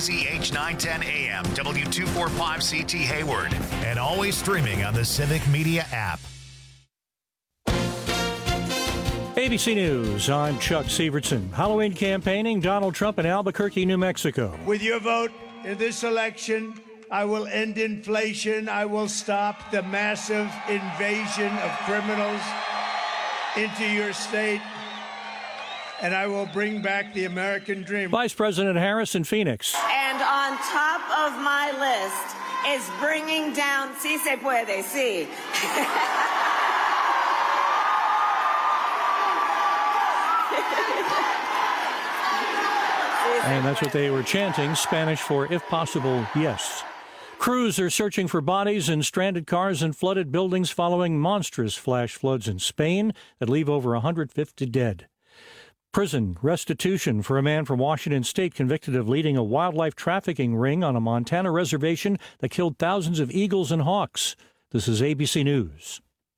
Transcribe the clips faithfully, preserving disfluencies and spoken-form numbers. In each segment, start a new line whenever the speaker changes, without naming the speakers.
Z H nine ten A M, W two forty-five C T Hayward, and always streaming on the Civic Media app.
A B C News, I'm Chuck Severson. Halloween campaigning, Donald Trump in Albuquerque, New Mexico.
With your vote in this election, I will end inflation. I will stop the massive invasion of criminals into your state. And I will bring back the American dream.
Vice President Harris in Phoenix.
And on top of my list is bringing down, si se puede, si.
And that's what they were chanting, Spanish for if possible, yes. Crews are searching for bodies in stranded cars and flooded buildings following monstrous flash floods in Spain that leave over one hundred fifty dead. Prison restitution for a man from Washington State convicted of leading a wildlife trafficking ring on a Montana reservation that killed thousands of eagles and hawks. This is A B C News.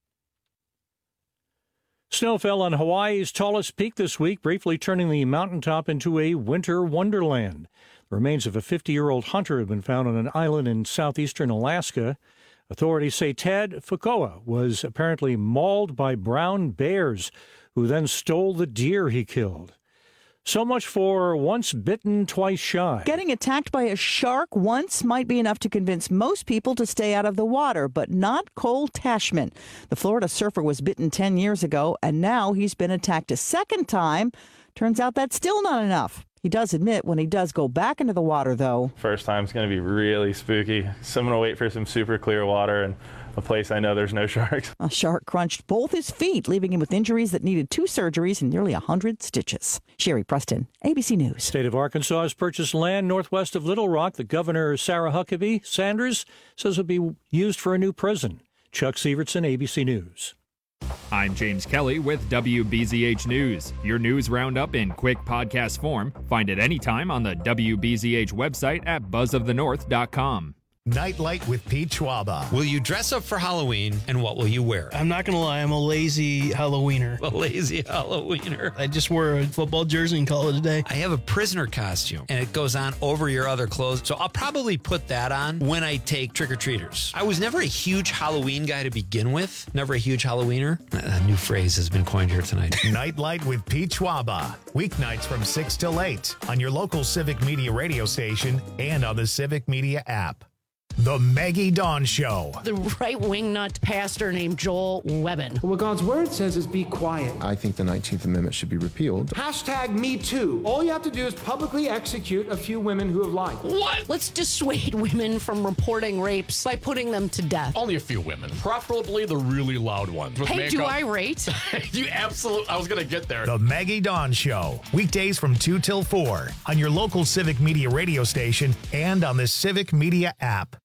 Snow fell on Hawaii's tallest peak this week, briefly turning the mountaintop into a winter wonderland. The remains of a fifty-year-old hunter have been found on an island in southeastern Alaska. Authorities say Ted Fukoa was apparently mauled by brown bears, who then stole the deer he killed. So much for once bitten, twice shy.
Getting attacked by a shark once might be enough to convince most people to stay out of the water, but not Cole Tashman. The Florida surfer was bitten ten years ago, and now he's been attacked a second time. Turns out that's still not enough. He does admit when he does go back into the water, though.
First time's going to be really spooky. So I'm going to wait for some super clear water and a place I know there's no sharks.
A shark crunched both his feet, leaving him with injuries that needed two surgeries and nearly one hundred stitches. Sherry Preston, A B C News.
State of Arkansas has purchased land northwest of Little Rock that Governor Sarah Huckabee Sanders says will be used for a new prison. Chuck Severson, A B C News.
I'm James Kelly with W B Z H News. Your news roundup in quick podcast form. Find it anytime on the W B Z H website at buzz of the north dot com.
Nightlight with Pete Schwaba.
Will you dress up for Halloween, and what will you wear?
I'm not going to lie, I'm a lazy Halloweener.
A lazy Halloweener.
I just wore a football jersey and call it a day.
I have a prisoner costume, and it goes on over your other clothes, so I'll probably put that on when I take trick-or-treaters. I was never a huge Halloween guy to begin with. Never a huge Halloweener. A new phrase has been coined here tonight.
Nightlight with Pete Schwaba. Weeknights from six till eight on your local Civic Media radio station and on the Civic Media app. The Maggie Dawn Show.
The right-wing nut pastor named Joel Webbin.
What God's word says is be quiet.
I think the nineteenth Amendment should be repealed.
Hashtag Me Too. All you have to do is publicly execute a few women who have lied.
What? Let's dissuade women from reporting rapes by putting them to death.
Only a few women. Preferably the really loud ones.
Hey, makeup. Do I rate?
You absolutely... I was going to get there.
The Maggie Dawn Show. Weekdays from two till four on your local Civic Media radio station and on the Civic Media app.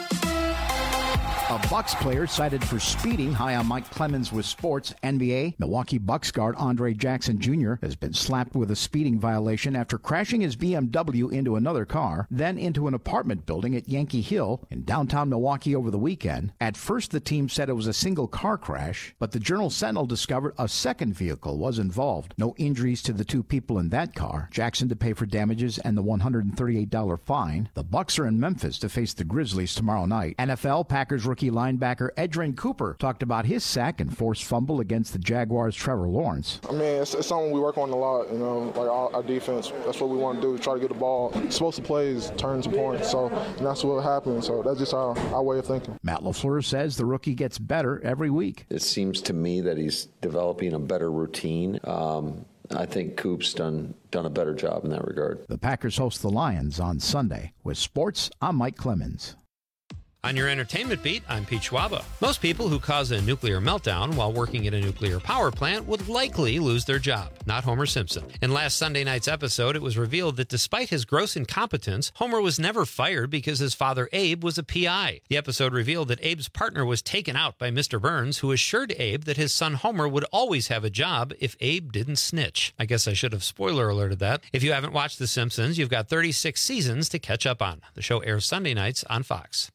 A Bucks player cited for speeding. High on Mike Clemens with sports. N B A, Milwaukee Bucks guard Andre Jackson Junior has been slapped with a speeding violation after crashing his B M W into another car, then into an apartment building at Yankee Hill in downtown Milwaukee over the weekend. At first, the team said it was a single car crash, but the Journal-Sentinel discovered a second vehicle was involved. No injuries to the two people in that car. Jackson to pay for damages and the one hundred thirty-eight dollars fine. The Bucks are in Memphis to face the Grizzlies tomorrow night. N F L, Packers rookie linebacker Edgerrin Cooper talked about his sack and forced fumble against the Jaguars' Trevor Lawrence.
I mean, it's, it's something we work on a lot, you know, like our, our defense. That's what we want to do, try to get the ball. Explosive plays, turn to points, so and that's what happens. So that's just our, our way of thinking.
Matt LaFleur says the rookie gets better every week.
It seems to me that he's developing a better routine. Um, I think Coop's done done a better job in that regard.
The Packers host the Lions on Sunday. With sports, I'm Mike Clemens.
On your entertainment beat, I'm Pete Schwaba. Most people who cause a nuclear meltdown while working at a nuclear power plant would likely lose their job. Not Homer Simpson. In last Sunday night's episode, it was revealed that despite his gross incompetence, Homer was never fired because his father Abe was a P I. The episode revealed that Abe's partner was taken out by Mister Burns, who assured Abe that his son Homer would always have a job if Abe didn't snitch. I guess I should have spoiler alerted that. If you haven't watched The Simpsons, you've got thirty-six seasons to catch up on. The show airs Sunday nights on Fox. Bruce Springsteen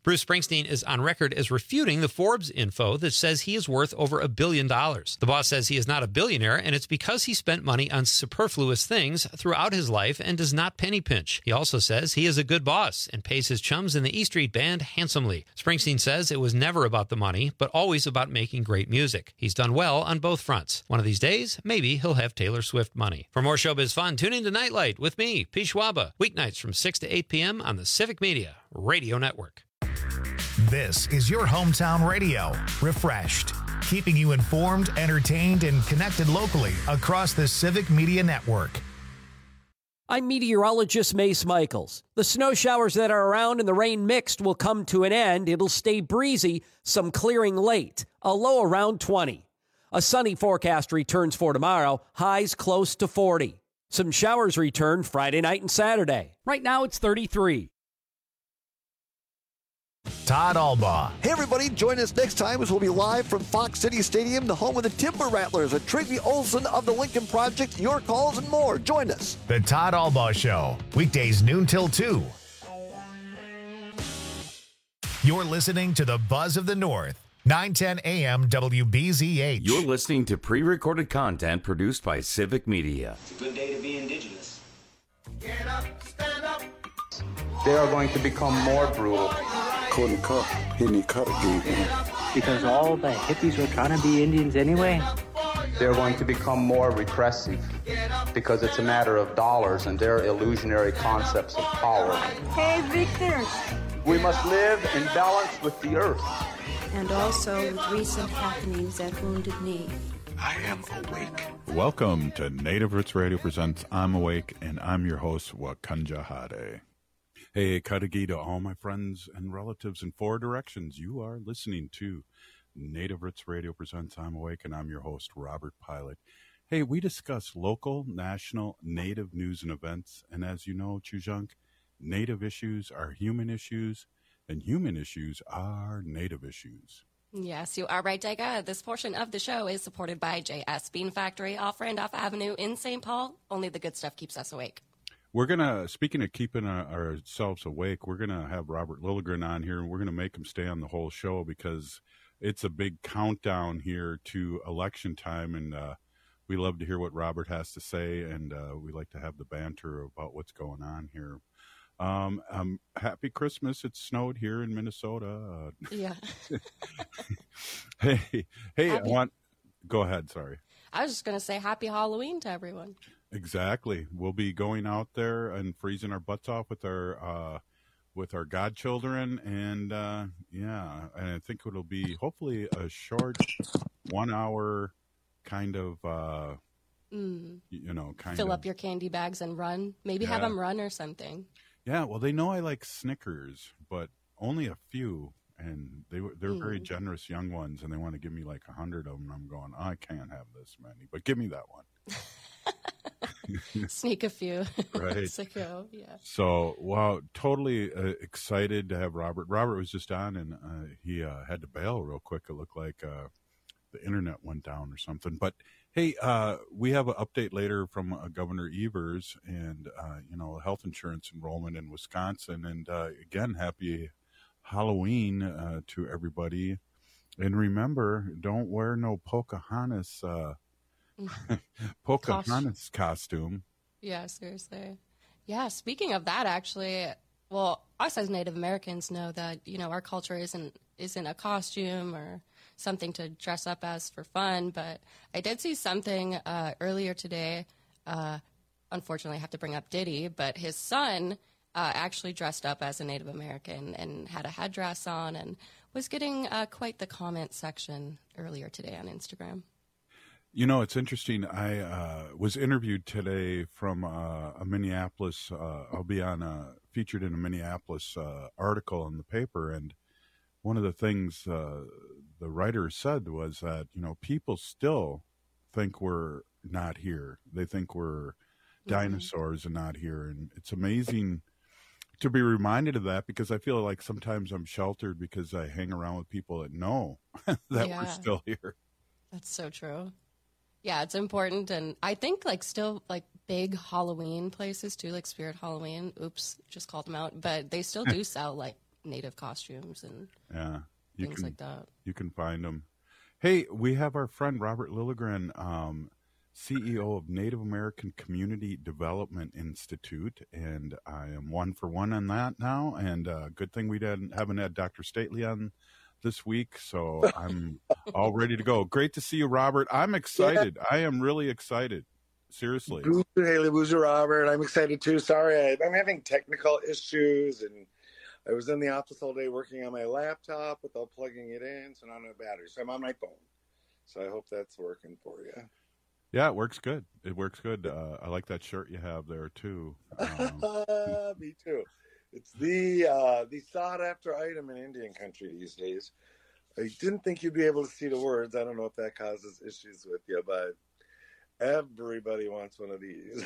Springsteen is on record as refuting the Forbes info that says he is worth over a billion dollars. The boss says he is not a billionaire, and it's because he spent money on superfluous things throughout his life and does not penny pinch. He also says he is a good boss and pays his chums in the E Street Band handsomely. Springsteen says it was never about the money, but always about making great music. He's done well on both fronts. One of these days, maybe he'll have Taylor Swift money. For more showbiz fun, tune in to Nightlight with me, P. Schwaba, weeknights from six to eight p.m. on the Civic Media Radio Network.
This is your hometown radio, refreshed, keeping you informed, entertained, and connected locally across the Civic Media Network.
I'm meteorologist Mace Michaels. The snow showers that are around and the rain mixed will come to an end. It'll stay breezy, some clearing late, a low around twenty. A sunny forecast returns for tomorrow, highs close to forty. Some showers return Friday night and Saturday. Right now it's thirty-three.
Todd Albaugh.
Hey, everybody, join us next time as we'll be live from Fox City Stadium, the home of the Timber Rattlers, and Tracy Olson of the Lincoln Project, your calls and more. Join us.
The Todd Albaugh Show, weekdays noon till two. You're listening to the Buzz of the North, nine ten a.m. W B Z H.
You're listening to pre-recorded content produced by Civic Media.
It's a good day to be indigenous.
Get up, stand up.
They are going to become more brutal.
Couldn't cut, hitting cut again.
Because all the hippies were trying to be Indians anyway.
They're going to become more repressive because it's a matter of dollars and their illusionary concepts of power.
Hey, Victor.
We must live in balance with the earth.
And also with recent happenings at Wounded Knee.
I am awake.
Welcome to Native Roots Radio presents I'm Awake, and I'm your host, Wakanja Hade. Hey, Kadagi to all my friends and relatives in four directions. You are listening to Native Roots Radio presents I'm Awake, and I'm your host, Robert Pilot. Hey, we discuss local, national, Native news and events, and as you know, Chujunk, Native issues are human issues, and human issues are Native issues.
Yes, you are right, Dega. This portion of the show is supported by J S Bean Factory off Randolph Avenue in Saint Paul. Only the good stuff keeps us awake.
We're going to, speaking of keeping uh, ourselves awake, we're going to have Robert Lilligren on here, and we're going to make him stay on the whole show because it's a big countdown here to election time, and uh, we love to hear what Robert has to say, and uh, we like to have the banter about what's going on here. Um, um, happy Christmas. It snowed here in Minnesota. Uh,
yeah.
hey, hey,
happy.
I want, go ahead, sorry.
I was just going to say happy Halloween to everyone.
Exactly. We'll be going out there and freezing our butts off with our uh, with our godchildren, and uh, yeah, and I think it'll be hopefully a short one hour kind of uh, mm. you know kind
fill
of,
up your candy bags and run. Maybe
yeah.
have them run or something.
Yeah. Well, they know I like Snickers, but only a few, and they were they're mm. very generous young ones, and they want to give me like a hundred of them. And I'm going, I can't have this many, but give me that one.
Sneak a few.
Right.
So, yeah.
So, wow, totally uh, excited to have Robert. Robert was just on, and uh, he uh, had to bail real quick. It looked like uh, the internet went down or something. But, hey, uh, we have an update later from uh, Governor Evers and, uh, you know, health insurance enrollment in Wisconsin. And, uh, again, happy Halloween uh, to everybody. And remember, don't wear no Pocahontas uh Pocahontas costume.
Yeah, seriously. Yeah, speaking of that, actually, well, us as Native Americans know that, you know, our culture isn't isn't a costume or something to dress up as for fun, but I did see something uh, earlier today. Uh, unfortunately, I have to bring up Diddy, but his son uh, actually dressed up as a Native American and had a headdress on and was getting uh, quite the comment section earlier today on Instagram.
You know, it's interesting. I uh, was interviewed today from uh, a Minneapolis, uh, I'll be on a, featured in a Minneapolis uh, article in the paper. And one of the things uh, the writer said was that, you know, people still think we're not here. They think we're dinosaurs mm-hmm. and not here. And it's amazing to be reminded of that because I feel like sometimes I'm sheltered because I hang around with people that know that
yeah.
we're still here.
That's so true. Yeah, it's important, and I think, like, still, like, big Halloween places, too, like Spirit Halloween, oops, just called them out, but they still do sell, like, native costumes and
yeah, you
things
can,
like that.
You can find them. Hey, we have our friend Robert Lilligren, um, C E O of Native American Community Development Institute, and I am one for one on that now. And uh, good thing we didn't haven't had Doctor Stately on this week, so I'm all ready to go. Great to see you, Robert. I'm excited. Yeah. I am really excited. Seriously.
Boozer, Haley, Boozer, Robert. I'm excited too. Sorry, I, I'm having technical issues, and I was in the office all day working on my laptop without plugging it in, so not on a battery. So I'm on my phone. So I hope that's working for you.
Yeah, it works good. It works good. Uh, I like that shirt you have there too. Um,
Me too. It's the uh, the sought after item in Indian country these days. I didn't think you'd be able to see the words. I don't know if that causes issues with you, but everybody wants one of these.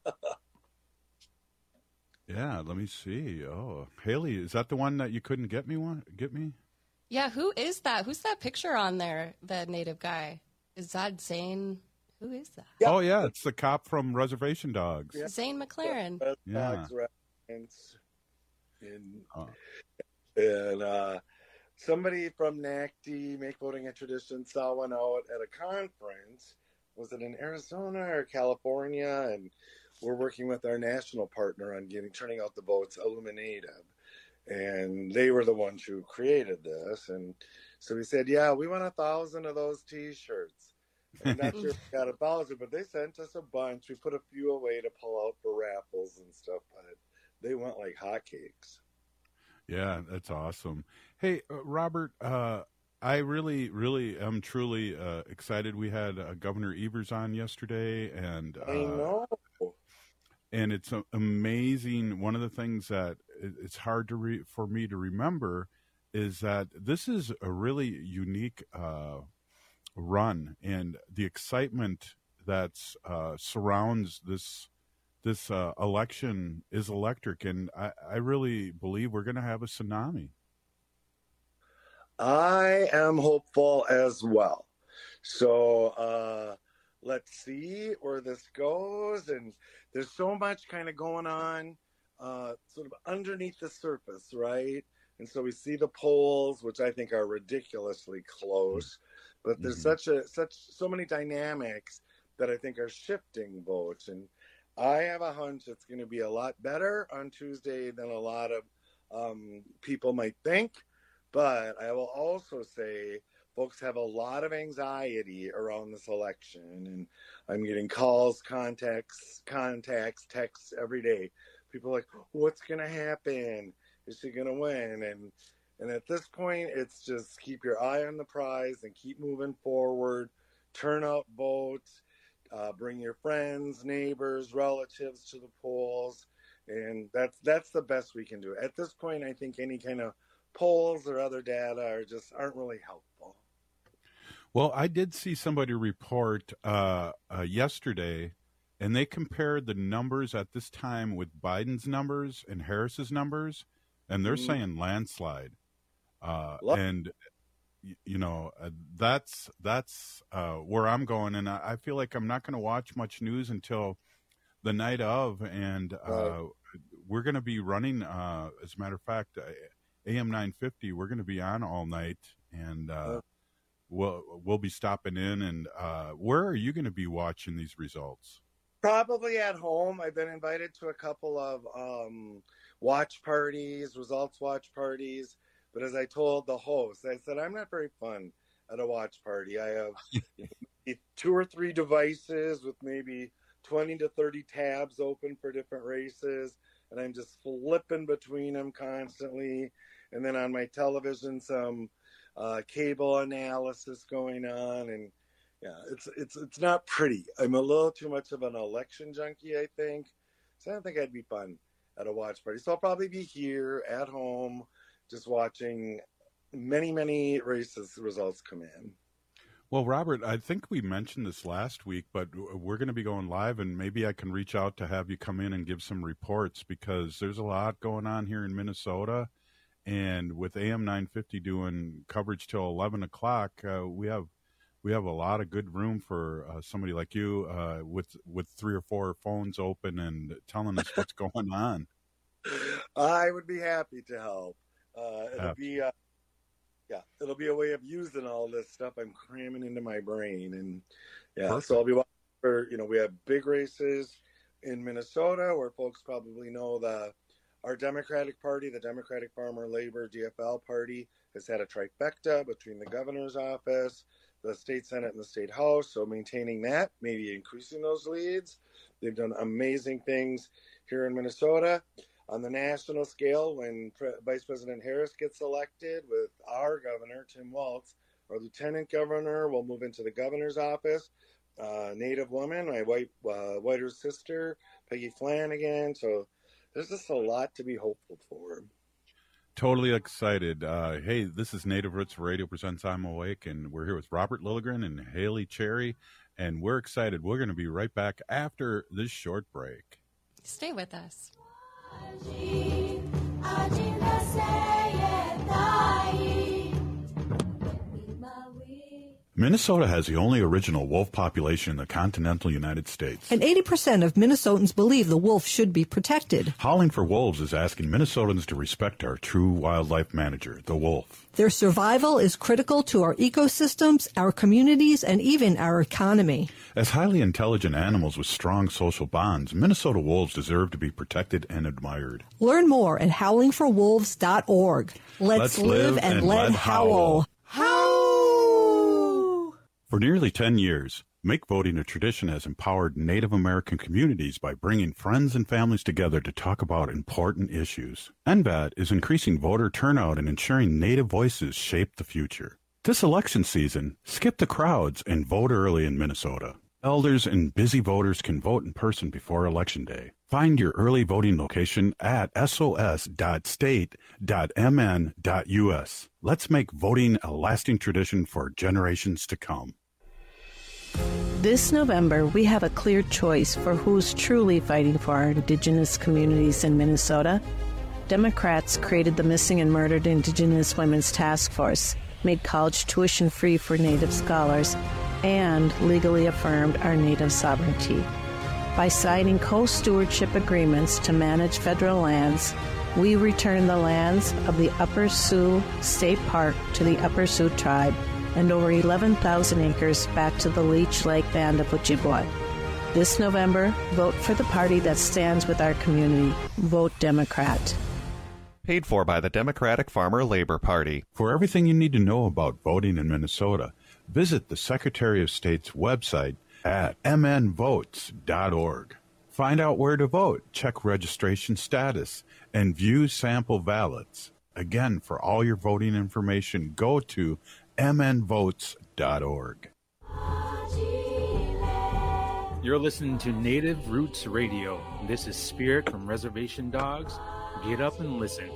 Yeah, let me see. Oh, Haley, is that the one that you couldn't get me one? Get me?
Yeah, who is that? Who's that picture on there? That native guy? Is that Zane? Who is that?
Oh yeah, it's the cop from Reservation Dogs.
Yeah. Zane McLaren.
Yeah.
Dogs reference. And, oh. and uh, somebody from N A C T, Make Voting a Tradition, saw one out at a conference. Was it in Arizona or California? And we're working with our national partner on getting turning out the votes, Illuminative. And they were the ones who created this. And so we said, yeah, we want a thousand of those T-shirts. I'm not sure if we got a thousand, but they sent us a bunch. We put a few away to pull out for raffles and stuff, but they went like hotcakes.
Yeah, that's awesome. Hey, uh, Robert, uh, I really, really am truly uh, excited. We had uh, Governor Evers on yesterday, and uh,
I know.
And it's uh, amazing. One of the things that it's hard to re- for me to remember is that this is a really unique uh, run, and the excitement that uh, surrounds this this uh, election is electric, and I, I really believe we're going to have a tsunami.
I am hopeful as well. So uh, let's see where this goes, and there's so much kind of going on uh, sort of underneath the surface, right? And so we see the polls, which I think are ridiculously close. But there's mm-hmm. such a such so many dynamics that I think are shifting votes, and I have a hunch it's going to be a lot better on Tuesday than a lot of um, people might think. But I will also say folks have a lot of anxiety around this election, and I'm getting calls, contacts, contacts, texts every day. People are like, "What's going to happen? Is she going to win?" And And at this point, it's just keep your eye on the prize and keep moving forward. Turn out votes. Uh, bring your friends, neighbors, relatives to the polls. And that's that's the best we can do. At this point, I think any kind of polls or other data are just aren't really helpful.
Well, I did see somebody report uh, uh, yesterday, and they compared the numbers at this time with Biden's numbers and Harris's numbers, and they're mm-hmm. saying landslide. Uh, and you know uh, that's that's uh, where I'm going, and I, I feel like I'm not going to watch much news until the night of, and uh, right. we're going to be running. Uh, as a matter of fact, uh, A M nine fifty. We're going to be on all night, and uh, right. we'll we'll be stopping in. And uh, where are you going to be watching these results?
Probably at home. I've been invited to a couple of um, watch parties, results watch parties. But as I told the host, I said, I'm not very fun at a watch party. I have two or three devices with maybe twenty to thirty tabs open for different races, and I'm just flipping between them constantly. And then on my television, some uh, cable analysis going on. And yeah, it's it's it's not pretty. I'm a little too much of an election junkie, I think. So I don't think I'd be fun at a watch party. So I'll probably be here at home, just watching many, many races results come in.
Well, Robert, I think we mentioned this last week, but we're going to be going live, and maybe I can reach out to have you come in and give some reports, because there's a lot going on here in Minnesota. And with A M nine fifty doing coverage till eleven o'clock, uh, we have we have a lot of good room for uh, somebody like you uh, with with three or four phones open and telling us what's going on.
I would be happy to help. Uh, it'll be, uh, yeah, it'll be a way of using all this stuff I'm cramming into my brain. And yeah, Perfect. So I'll be watching for, you know, we have big races in Minnesota where folks probably know the our Democratic Party, the Democratic Farmer Labor D F L Party, has had a trifecta between the governor's office, the state Senate, and the state House. So maintaining that, maybe increasing those leads. They've done amazing things here in Minnesota. On the national scale, when Pre- Vice President Harris gets elected with our governor, Tim Walz, our lieutenant governor will move into the governor's office. Uh, Native woman, my white uh, whiter sister, Peggy Flanagan. So there's just a lot to be hopeful for.
Totally excited. Uh, hey, this is Native Roots Radio presents I'm Awake, and we're here with Robert Lilligren and Haley Cherry, and we're excited. We're going to be right back after this short break.
Stay with us.
Minnesota has the only original wolf population in the continental United States.
And eighty percent of Minnesotans believe the wolf should be protected.
Howling for Wolves is asking Minnesotans to respect our true wildlife manager, the wolf.
Their survival is critical to our ecosystems, our communities, and even our economy.
As highly intelligent animals with strong social bonds, Minnesota wolves deserve to be protected and admired.
Learn more at howling for wolves dot org. Let's, Let's live, live and, and let, let howl. Howl!
For nearly ten years, Make Voting a Tradition has empowered Native American communities by bringing friends and families together to talk about important issues. N V A T is increasing voter turnout and ensuring Native voices shape the future. This election season, skip the crowds and vote early in Minnesota. Elders and busy voters can vote in person before Election Day. Find your early voting location at s o s dot state dot m n dot u s. Let's make voting a lasting tradition for generations to come.
This November, we have a clear choice for who's truly fighting for our Indigenous communities in Minnesota. Democrats created the Missing and Murdered Indigenous Women's Task Force, made college tuition free for Native scholars, and legally affirmed our Native sovereignty. By signing co-stewardship agreements to manage federal lands, we return the lands of the Upper Sioux State Park to the Upper Sioux Tribe and over eleven thousand acres back to the Leech Lake Band of Ojibwa. This November, vote for the party that stands with our community. Vote Democrat.
Paid for by the Democratic Farmer Labor Party.
For everything you need to know about voting in Minnesota, visit the Secretary of State's website at m n votes dot org. Find out where to vote, check registration status, and view sample ballots. Again, for all your voting information, go to m n votes dot org.
You're listening to Native Roots Radio. This is Spirit from Reservation Dogs. Get up and listen.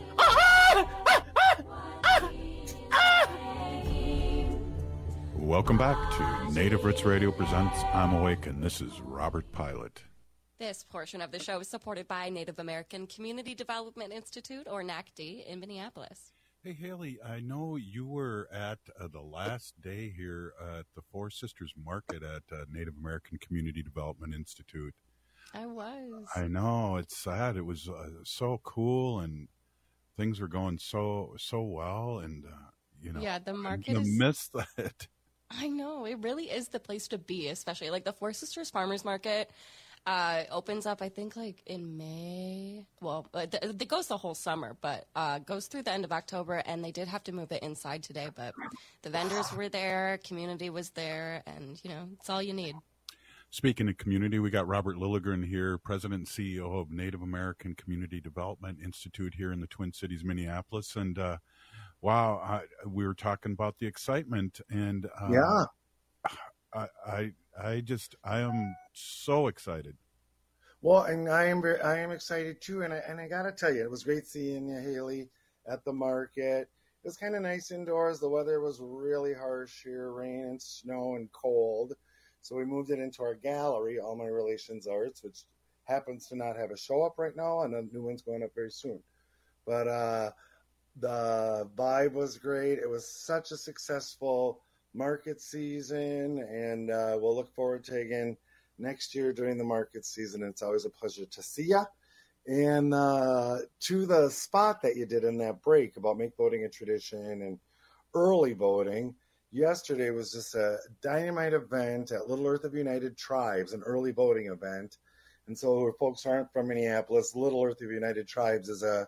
Welcome back to Native Roots Radio presents I'm Awake, and this is Robert Pilot.
This portion of the show is supported by Native American Community Development Institute, or N A C D, in Minneapolis.
Hey, Haley, I know you were at uh, the last day here at the Four Sisters Market at uh, Native American Community Development Institute.
I was.
I know. It's sad. It was uh, so cool, and things were going so so well, and, uh, you know.
Yeah, the market
I'm gonna
is...
miss that.
I know. It really is the place to be, especially, like, the Four Sisters Farmers Market uh, opens up, I think, like, in May. Well, it, it goes the whole summer, but uh, goes through the end of October, and they did have to move it inside today, but the vendors were there, community was there, and, you know, it's all you need.
Speaking of community, we got Robert Lilligren here, President and C E O of Native American Community Development Institute here in the Twin Cities, Minneapolis, and uh, wow, I, we were talking about the excitement, and uh,
yeah,
I, I, I just, I am so excited.
Well, and I am, I am excited too, and I, and I gotta tell you, it was great seeing you, Haley, at the market. It was kind of nice indoors. The weather was really harsh here, rain and snow and cold. So we moved it into our gallery, All My Relations Arts, which happens to not have a show up right now, and a new one's going up very soon. But uh, the vibe was great. It was such a successful market season, and uh, we'll look forward to again next year during the market season. It's always a pleasure to see ya. And uh, to the spot that you did in that break about make voting a tradition and early voting, yesterday was just a dynamite event at Little Earth of United Tribes, an early voting event. And so if folks aren't from Minneapolis, Little Earth of United Tribes is a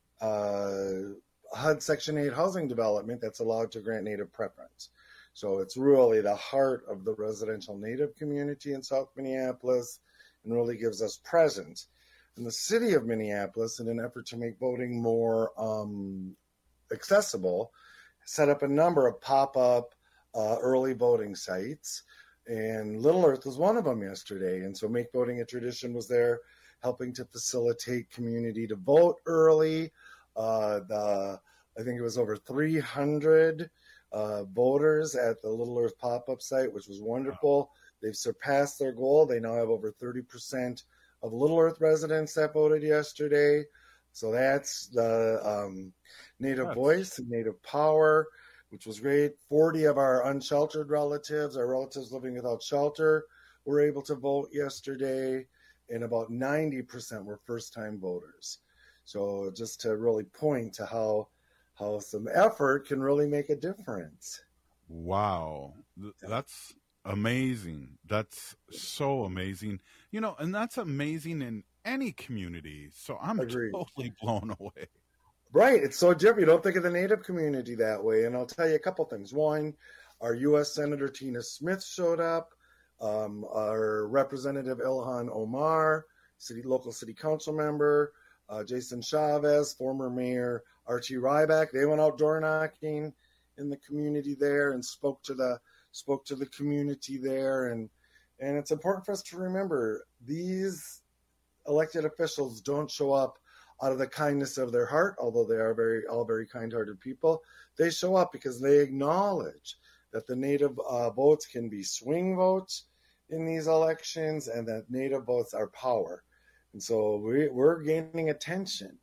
uh, H U D Section eight housing development that's allowed to grant Native preference. So it's really the heart of the residential Native community in South Minneapolis and really gives us presence. In the city of Minneapolis, in an effort to make voting more um, accessible, set up a number of pop-up uh, early voting sites. And Little Earth was one of them yesterday. And so Make Voting a Tradition was there, helping to facilitate community to vote early. Uh, the I think it was over three hundred uh, voters at the Little Earth pop-up site, which was wonderful. They've surpassed their goal. They now have over thirty percent of Little Earth residents that voted yesterday. So that's the um, Native that's... Voice and Native Power, which was great. forty of our unsheltered relatives, our relatives living without shelter, were able to vote yesterday, and about ninety percent were first-time voters. So just to really point to how how some effort can really make a difference.
Wow. That's amazing. That's so amazing. You know, and that's amazing in any community. So I'm Agreed. Totally blown away.
Right. It's so different. You don't think of the Native community that way. And I'll tell you a couple things. One, our U S Senator Tina Smith showed up. Um, our Representative Ilhan Omar, city local city council member, uh, Jason Chavez, former Mayor Archie Ryback. They went out door knocking in the community there and spoke to the spoke to the community there. And and it's important for us to remember these elected officials don't show up out of the kindness of their heart, although they are very all very kind-hearted people. They show up because they acknowledge that the Native uh, votes can be swing votes in these elections, and that Native votes are power. And so we, we're gaining attention.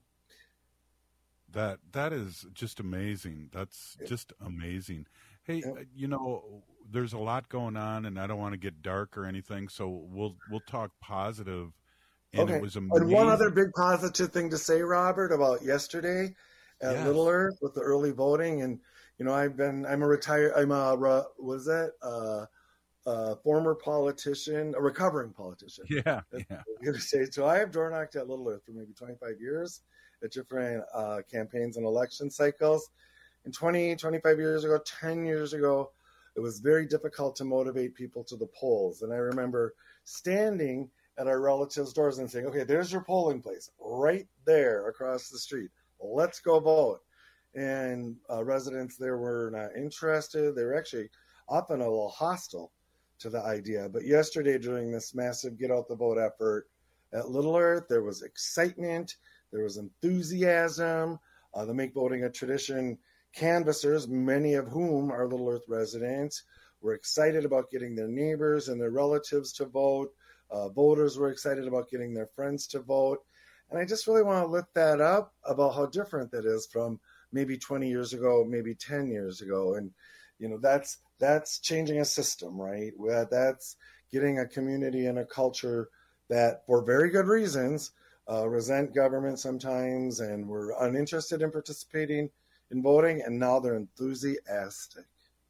That that is just amazing. That's just amazing. Hey, yep. you know, there's a lot going on, and I don't want to get dark or anything, so we'll we'll talk positive. And
okay.
It was amazing.
And one other big positive thing to say, Robert, about yesterday at yes. Little Earth with the early voting, and you know, I've been I'm a retired I'm a was that uh, a former politician, a recovering politician.
Yeah, yeah.
So I have door knocked at Little Earth for maybe twenty-five years at different uh, campaigns and election cycles. And twenty, twenty-five years ago, ten years ago, it was very difficult to motivate people to the polls. And I remember standing at our relatives' doors and saying, okay, there's your polling place right there across the street. Let's go vote. And uh, residents there were not interested. They were actually often a little hostile to the idea. But yesterday, during this massive get out the vote effort at Little Earth, there was excitement, there was enthusiasm. Uh, the Make Voting a Tradition canvassers, many of whom are Little Earth residents, were excited about getting their neighbors and their relatives to vote. Uh, voters were excited about getting their friends to vote. And I just really want to lift that up about how different that is from maybe twenty years ago, maybe ten years ago. And, you know, that's that's changing a system, right? That's getting a community and a culture that, for very good reasons, uh, resent government sometimes and were uninterested in participating in voting, and now they're enthusiastic.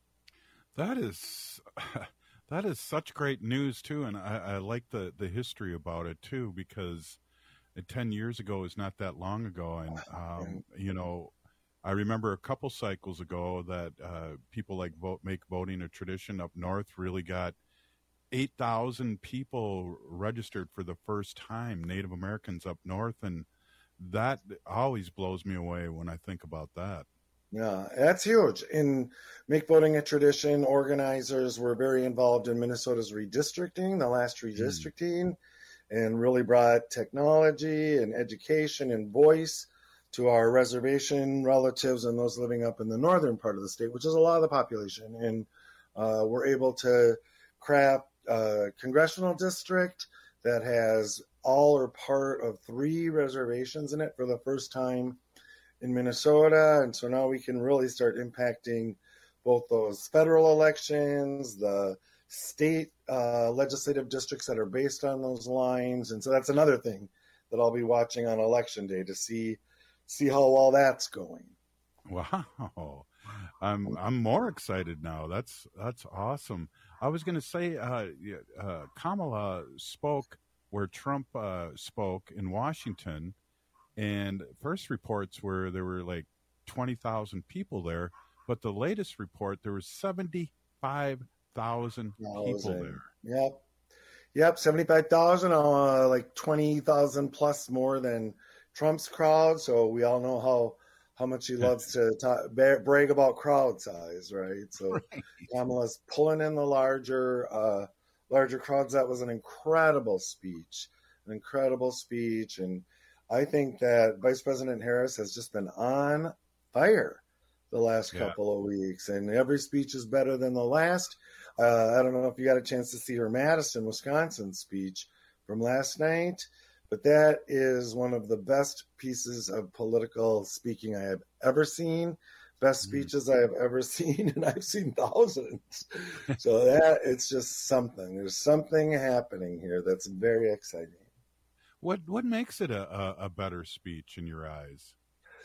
That is... That is such great news, too, and I, I like the, the history about it, too, because ten years ago is not that long ago, and, um, you know, I remember a couple cycles ago that uh, people like vote Make Voting a Tradition up north really got eight thousand people registered for the first time, Native Americans up north, and that always blows me away when I think about that.
Yeah, that's huge. In Make Voting a Tradition, organizers were very involved in Minnesota's redistricting, the last redistricting, mm. and really brought technology and education and voice to our reservation relatives and those living up in the northern part of the state, which is a lot of the population. And uh, we're able to craft a congressional district that has all or part of three reservations in it for the first time in Minnesota. And so now we can really start impacting both those federal elections, the state uh, legislative districts that are based on those lines. And so that's another thing that I'll be watching on Election Day to see see how all that's going.
Wow. I'm I'm more excited now. That's that's awesome. I was going to say uh, uh, Kamala spoke where Trump uh, spoke in Washington, and first reports were there were like twenty thousand people there, but the latest report there was seventy-five thousand people there.
Yep. Yep, seventy-five thousand, uh, like twenty thousand plus more than Trump's crowd. So we all know how how much he loves to talk, brag about crowd size, right? So right. Kamala's pulling in the larger uh, larger crowds. That was an incredible speech, an incredible speech. And I think that Vice President Harris has just been on fire the last yeah. couple of weeks. And every speech is better than the last. Uh, I don't know if you got a chance to see her Madison, Wisconsin speech from last night. But that is one of the best pieces of political speaking I have ever seen, best speeches mm. I have ever seen, and I've seen thousands. So that it's just something. There's something happening here that's very exciting.
What what makes it a, a, a better speech in your eyes?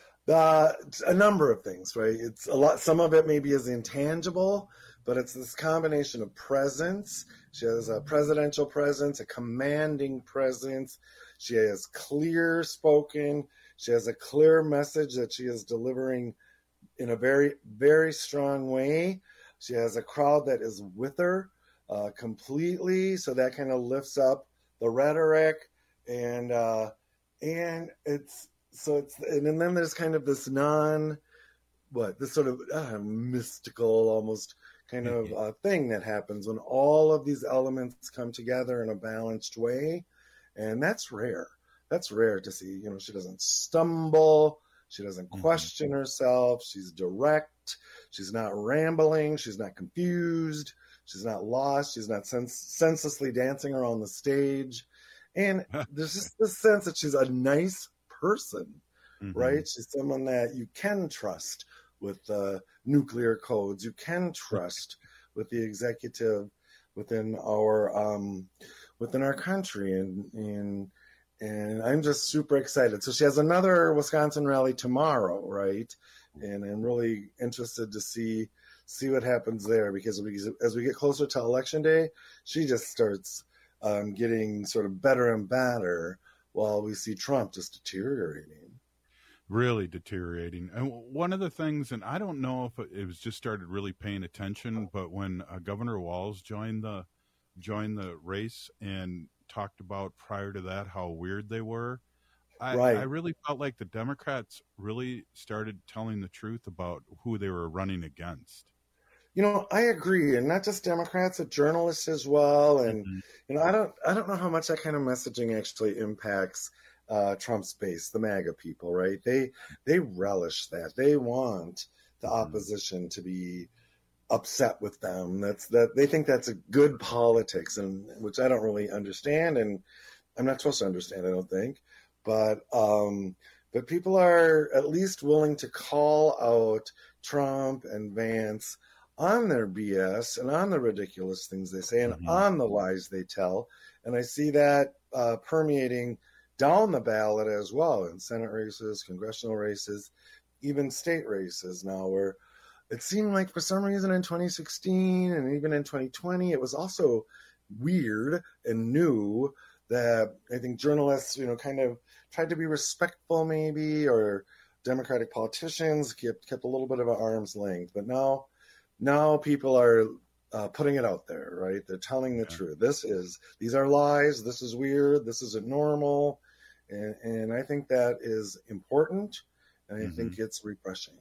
Uh, a number of things, right? It's a lot. Some of it maybe is intangible, but it's this combination of presence. She has a presidential presence, a commanding presence. She has clear spoken. She has a clear message that she is delivering in a very, very strong way. She has a crowd that is with her uh, completely. So that kind of lifts up the rhetoric. And, uh, and it's, so it's, and then there's kind of this non, what, this sort of uh, mystical almost kind of uh, thing that happens when all of these elements come together in a balanced way. And that's rare. That's rare to see. You know, she doesn't stumble. She doesn't question mm-hmm. herself. She's direct. She's not rambling. She's not confused. She's not lost. She's not sens- senselessly dancing around the stage. And there's just this sense that she's a nice person, mm-hmm. right? She's someone that you can trust with uh, nuclear codes. You can trust with the executive within our um, within our country, and and and I'm just super excited. So she has another Wisconsin rally tomorrow, right? And I'm really interested to see see what happens there, because we, as we get closer to Election Day, she just starts um, getting sort of better and better, while we see Trump just deteriorating.
Really deteriorating. And one of the things, and I don't know if it was just started really paying attention, but when uh, Governor Walz joined the joined the race and talked about prior to that how weird they were, I,
right.
I really felt like the Democrats really started telling the truth about who they were running against.
You know, I agree, and not just Democrats, but journalists as well. And mm-hmm. you know, I don't, I don't know how much that kind of messaging actually impacts uh, Trump's base, the MAGA people. Right? They, they relish that. They want the mm-hmm. opposition to be upset with them. That's that. They think that's a good politics, and which I don't really understand, and I'm not supposed to understand. I don't think, but um, but people are at least willing to call out Trump and Vance on their B S and on the ridiculous things they say and mm-hmm. on the lies they tell. And I see that uh, permeating down the ballot as well, in Senate races, congressional races, even state races now, where it seemed like for some reason in twenty sixteen and even in twenty twenty, it was also weird and new that I think journalists, you know, kind of tried to be respectful maybe, or Democratic politicians kept, kept a little bit of an arm's length. But now, Now people are uh, putting it out there, right? They're telling the yeah. truth. This is, these are lies. This is weird. This isn't normal. And, and I think that is important. And I mm-hmm. think it's refreshing.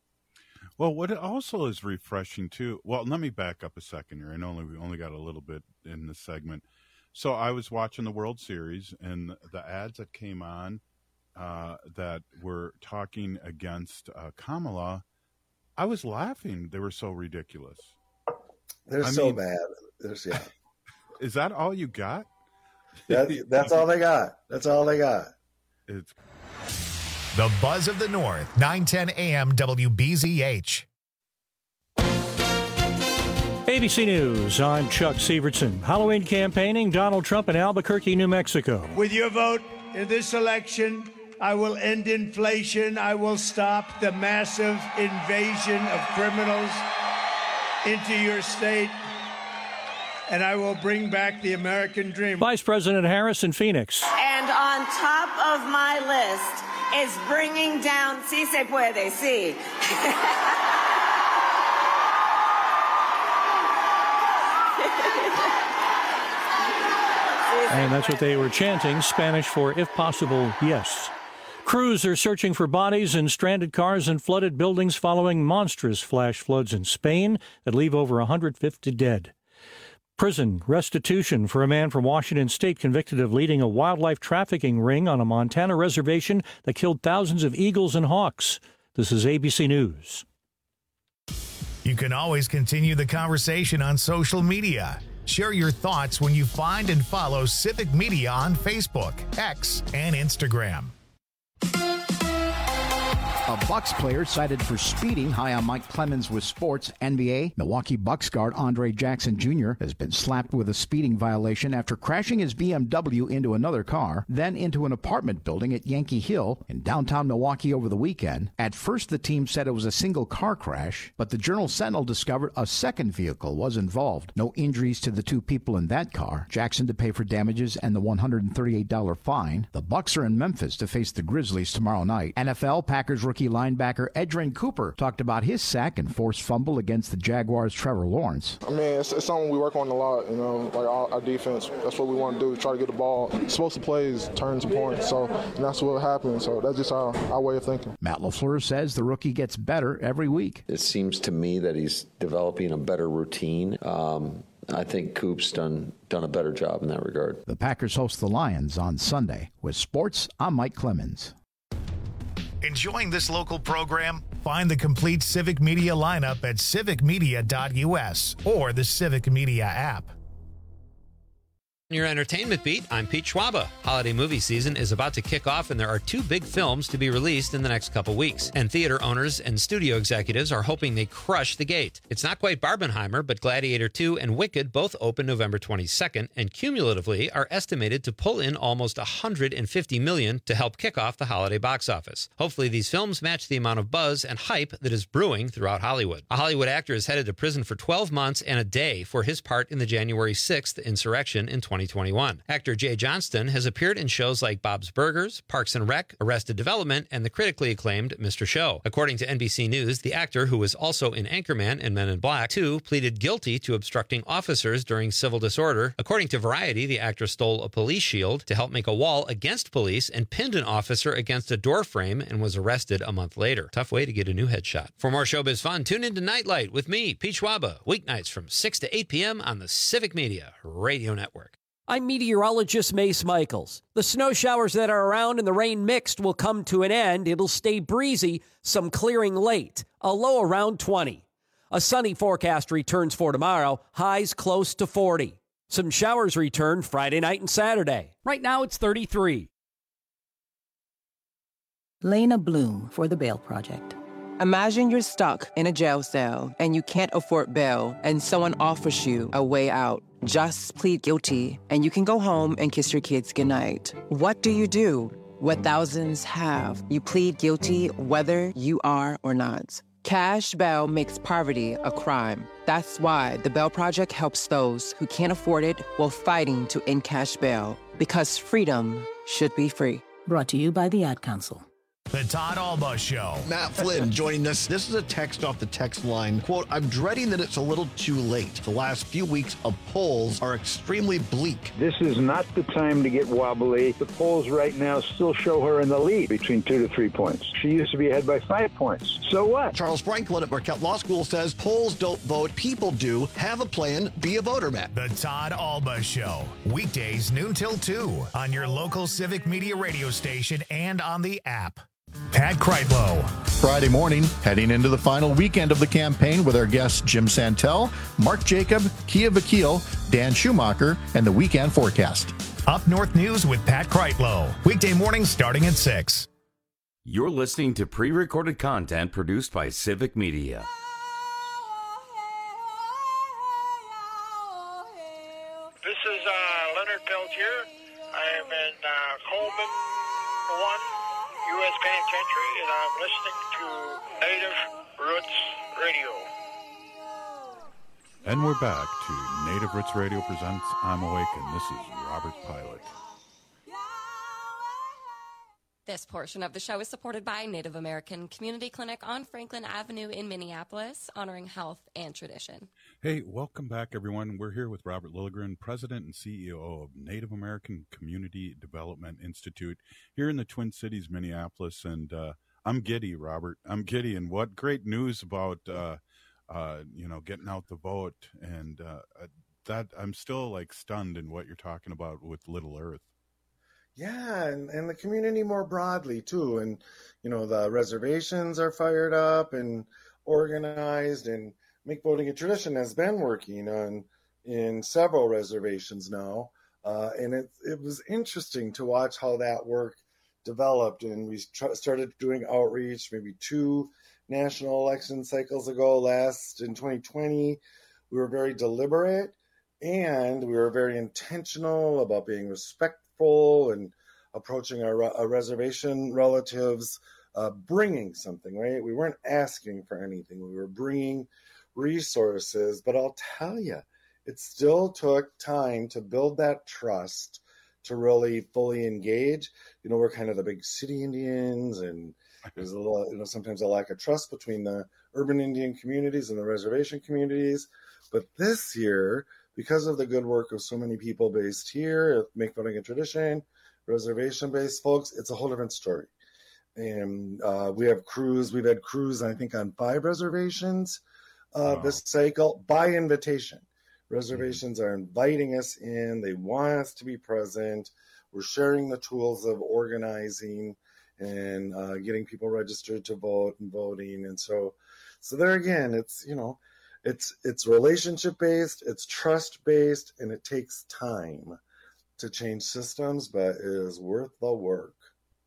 Well, what also is refreshing too. Well, let me back up a second here. I know we only got a little bit in the segment. So I was watching the World Series, and the ads that came on uh, that were talking against uh, Kamala, I was laughing. They were so ridiculous.
They're
I
so
mean,
bad. There's, yeah.
Is that all you got?
That, that's all they got. That's all they got.
It's
the Buzz of the North, nine ten A M W B Z H.
A B C News, I'm Chuck Severson. Halloween campaigning, Donald Trump in Albuquerque, New Mexico.
With your vote,
in this election, I will end inflation. I will stop the massive invasion of criminals into your state. And I will bring back the American dream.
Vice President Harris in Phoenix.
And on top of my list is bringing down, si se puede, si.
And that's what they were chanting, Spanish for if possible, yes. Crews are searching for bodies in stranded cars and flooded buildings following monstrous flash floods in Spain that leave over one hundred fifty dead. Prison restitution for a man from Washington State convicted of leading a wildlife trafficking ring on a Montana reservation that killed thousands of eagles and hawks. This is A B C News.
You can always continue the conversation on social media. Share your thoughts when you find and follow Civic Media on Facebook, X, and Instagram.
A Bucks player cited for speeding high on Mike Clemens with sports. N B A, Milwaukee Bucks guard Andre Jackson Junior has been slapped with a speeding violation after crashing his B M W into another car, then into an apartment building at Yankee Hill in downtown Milwaukee over the weekend. At first, the team said it was a single car crash, but the Journal-Sentinel discovered a second vehicle was involved. No injuries to the two people in that car. Jackson to pay for damages and the one hundred thirty-eight dollars fine. The Bucks are in Memphis to face the Grizzlies tomorrow night. N F L, Packers rookie linebacker Edgerrin Cooper talked about his sack and forced fumble against the Jaguars' Trevor Lawrence.
I mean, it's, it's something we work on a lot, you know, like our, our defense. That's what we want to do, try to get the ball. Explosive plays turn to points, so and that's what happens. So that's just our, our way of thinking.
Matt LaFleur says the rookie gets better every week.
It seems to me that he's developing a better routine. Um, I think Coop's done done a better job in that regard.
The Packers host the Lions on Sunday. With sports, I'm Mike Clemens.
Enjoying this local program? Find the complete Civic Media lineup at civic media dot u s or the Civic Media app.
Your entertainment beat, I'm Pete Schwaba. Holiday movie season is about to kick off, and there are two big films to be released in the next couple weeks. And theater owners and studio executives are hoping they crush the gate. It's not quite Barbenheimer, but Gladiator two and Wicked both open November twenty-second, and cumulatively are estimated to pull in almost one hundred fifty million dollars to help kick off the holiday box office. Hopefully these films match the amount of buzz and hype that is brewing throughout Hollywood. A Hollywood actor is headed to prison for twelve months and a day for his part in the January sixth insurrection in twenty twenty-one. Actor Jay Johnston has appeared in shows like Bob's Burgers, Parks and Rec, Arrested Development, and the critically acclaimed Mister Show. According to N B C News, the actor, who was also in Anchorman and Men in Black two, pleaded guilty to obstructing officers during civil disorder. According to Variety, the actor stole a police shield to help make a wall against police and pinned an officer against a door frame and was arrested a month later. Tough way to get a new headshot. For more showbiz fun, tune into Nightlight with me, Pete Schwaba, weeknights from six to eight p.m. on the Civic Media Radio Network.
I'm meteorologist Mace Michaels. The snow showers that are around and the rain mixed will come to an end. It'll stay breezy, some clearing late, a low around twenty. A sunny forecast returns for tomorrow, highs close to forty. Some showers return Friday night and Saturday. Right now it's thirty-three.
Lena Bloom for the Bail Project.
Imagine you're stuck in a jail cell and you can't afford bail and someone offers you a way out. Just plead guilty and you can go home and kiss your kids goodnight. What do you do? What thousands have. You plead guilty whether you are or not. Cash bail makes poverty a crime. That's why the Bail Project helps those who can't afford it while fighting to end cash bail. Because freedom should be free.
Brought to you by the Ad Council.
The Todd Alba Show.
Matt Flynn joining us. This is a text off the text line. Quote, I'm dreading that it's a little too late. The last few weeks of polls are extremely bleak.
This is not the time to get wobbly. The polls right now still show her in the lead between two to three points. She used to be ahead by five points. So what?
Charles Franklin at Marquette Law School says polls don't vote. People do. Have a plan. Be a voter, Matt.
The Todd Alba Show. Weekdays noon till two on your local Civic Media radio station and on the app. Pat Kreitlow.
Friday morning, heading into the final weekend of the campaign with our guests Jim Santel, Mark Jacob, Kia Vakil, Dan Schumacher, and the weekend forecast.
Up North News with Pat Kreitlow. Weekday mornings starting at six.
You're listening to pre-recorded content produced by Civic Media.
This is uh, Leonard Peltier. I am in uh, Coleman,
listening to Native Roots Radio.
And we're back to Native Roots Radio presents I'm Awake, and this is Robert Pilot.
This portion of the show is supported by Native American Community Clinic on Franklin Avenue in Minneapolis, honoring health and tradition.
Hey, welcome back, everyone. We're here with Robert Lilligren, President and C E O of Native American Community Development Institute here in the Twin Cities, Minneapolis. And uh, I'm giddy, Robert. I'm giddy. And what great news about, uh, uh, you know, getting out the vote. And uh, that I'm still like stunned in what you're talking about with Little Earth.
Yeah, and, and the community more broadly, too. And, you know, the reservations are fired up and organized, and Make Voting a Tradition has been working on in several reservations now. Uh, and it, it was interesting to watch how that work developed. And we tr- started doing outreach maybe two national election cycles ago. Last in twenty twenty, we were very deliberate, and we were very intentional about being respectful and approaching our, our reservation relatives, uh, bringing something, right? We weren't asking for anything. We were bringing resources, but I'll tell you, it still took time to build that trust to really fully engage. You know, we're kind of the big city Indians, and there's a little, you know, sometimes a lack of trust between the urban Indian communities and the reservation communities. But this year, because of the good work of so many people based here at Make Voting a Tradition, reservation-based folks, it's a whole different story. And uh, we have crews, we've had crews, I think, on five reservations uh, wow. this cycle by invitation. Reservations mm-hmm. are inviting us in. They want us to be present. We're sharing the tools of organizing and uh, getting people registered to vote and voting. And so, so there again, it's, you know, It's it's relationship-based, it's trust-based, and it takes time to change systems, but it is worth the work.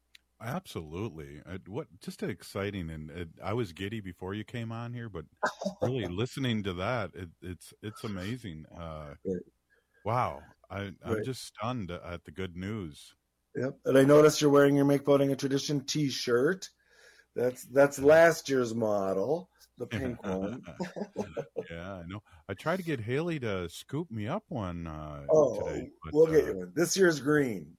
Absolutely. Uh, what just exciting, and it, I was giddy before you came on here, but really listening to that, it, it's it's amazing. Uh,
right.
Wow, I, I'm
right.
just stunned at the good news.
Yep, and I noticed you're wearing your Make Voting a Tradition T-shirt. That's that's last year's model. The pink one.
Yeah, I know. I tried to get Haley to scoop me up one uh,
oh,
today. But,
we'll get
uh,
you one. This year's green.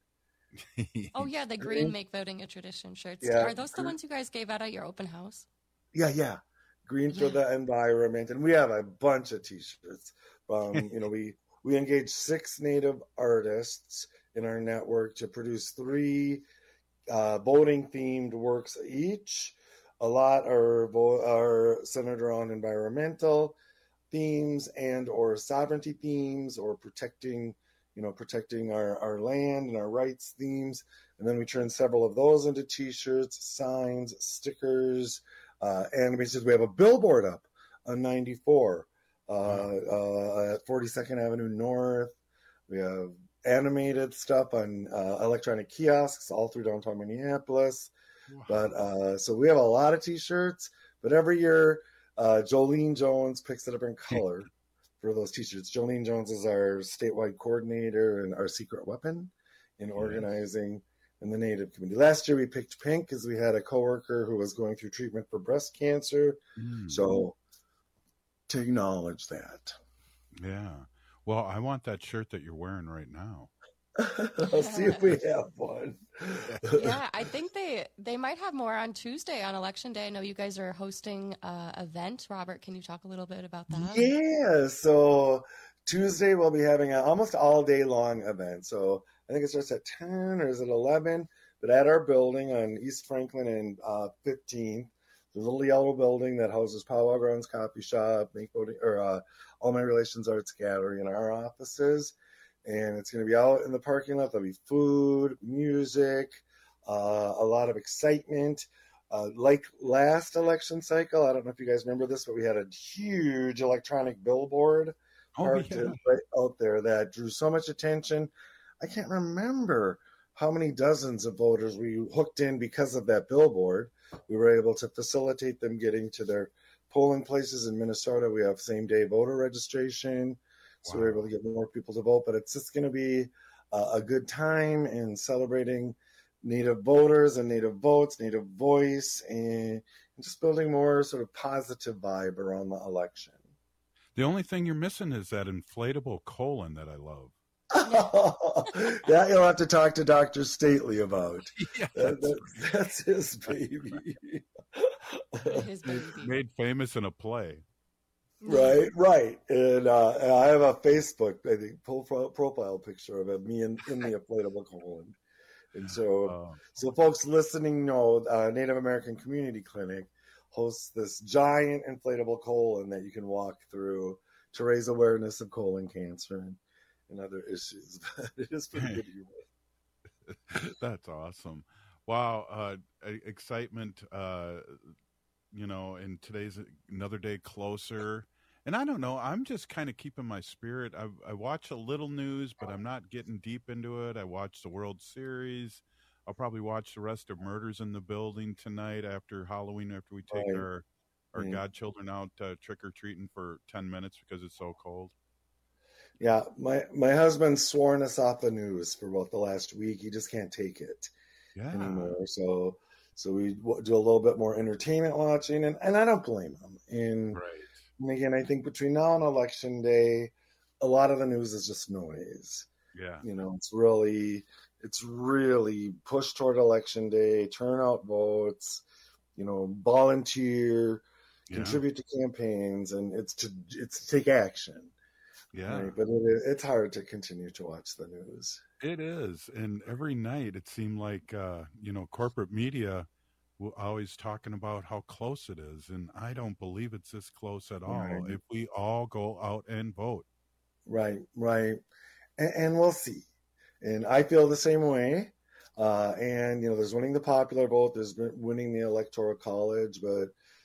Oh, yeah, the green Make Voting a Tradition shirts.
Yeah.
Are those the ones you guys gave out at your open house?
Yeah, yeah. Green
yeah.
for the environment. And we have a bunch of T-shirts. Um, you know, we, we engaged six Native artists in our network to produce three uh, voting-themed works each. A lot are are centered around environmental themes and or sovereignty themes, or protecting, you know, protecting our, our land and our rights themes. And then we turn several of those into T-shirts, signs, stickers, uh, animations. We have a billboard up on ninety-four uh, uh, at forty-second Avenue North. We have animated stuff on uh, electronic kiosks all through downtown Minneapolis. Wow. But uh, so we have a lot of T-shirts, but every year uh, Jolene Jones picks a different color for those T-shirts. Jolene Jones is our statewide coordinator and our secret weapon in organizing in the Native community. Last year we picked pink because we had a coworker who was going through treatment for breast cancer. Mm. So to acknowledge that.
Yeah. Well, I want that shirt that you're wearing right now.
I'll see if we have one.
Yeah, I think they they might have more on Tuesday on Election Day. I know you guys are hosting an event. Robert, can you talk a little bit about that?
Yeah, so Tuesday we'll be having an almost all day long event. So I think it starts at ten or is it eleven? But at our building on East Franklin and uh, fifteenth, the little yellow building that houses Powwow Grounds Coffee Shop, Make Voting, or uh, All My Relations Arts Gallery, and our offices. And it's going to be out in the parking lot. There'll be food, music, uh, a lot of excitement. Uh, like last election cycle, I don't know if you guys remember this, but we had a huge electronic billboard
oh, yeah.
right out there that drew so much attention. I can't remember how many dozens of voters we hooked in because of that billboard. We were able to facilitate them getting to their polling places. In Minnesota, we have same-day voter registration. So wow. we're able to get more people to vote, but it's just going to be uh, a good time in celebrating Native voters and Native votes, Native voice, and just building more sort of positive vibe around the election.
The only thing you're missing is that inflatable colon that I love.
That you'll have to talk to Doctor Stately about.
Yeah,
That- that- that's his baby.
His baby.
Made famous in a play.
Right, right. And, uh, and I have a Facebook, I think, profile, profile picture of it, me in, in the inflatable colon. And so,
Oh.
so folks listening know uh, Native American Community Clinic hosts this giant inflatable colon that you can walk through to raise awareness of colon cancer and, and other issues. But it is pretty good humor.
That's awesome. Wow. Uh, e- excitement, uh, you know, and today's another day closer. And I don't know, I'm just kind of keeping my spirit. I, I watch a little news, but I'm not getting deep into it. I watch the World Series. I'll probably watch the rest of Murders in the Building tonight after Halloween, after we take
Right.
our, our
Mm.
godchildren out uh, trick-or-treating for ten minutes because it's so cold.
Yeah, my, my husband's sworn us off the news for about the last week. He just can't take it
Yeah.
anymore. So so we w- do a little bit more entertainment watching, and, and I don't blame him. And,
Right.
and again, I think between now and Election Day, a lot of the news is just noise.
Yeah.
You know, it's really it's really pushed toward Election Day, turn out votes, you know, volunteer,
Yeah.
contribute to campaigns, and it's to it's to take action.
Yeah.
Right? But it, it's hard to continue to watch the news.
It is. And every night it seemed like, uh, you know, corporate media were always talking about how close it is. And I don't believe it's this close at all
Right.
if we all go out and vote.
Right, right. And, and we'll see. And I feel the same way. Uh, and, you know, there's winning the popular vote, there's been winning the Electoral College, but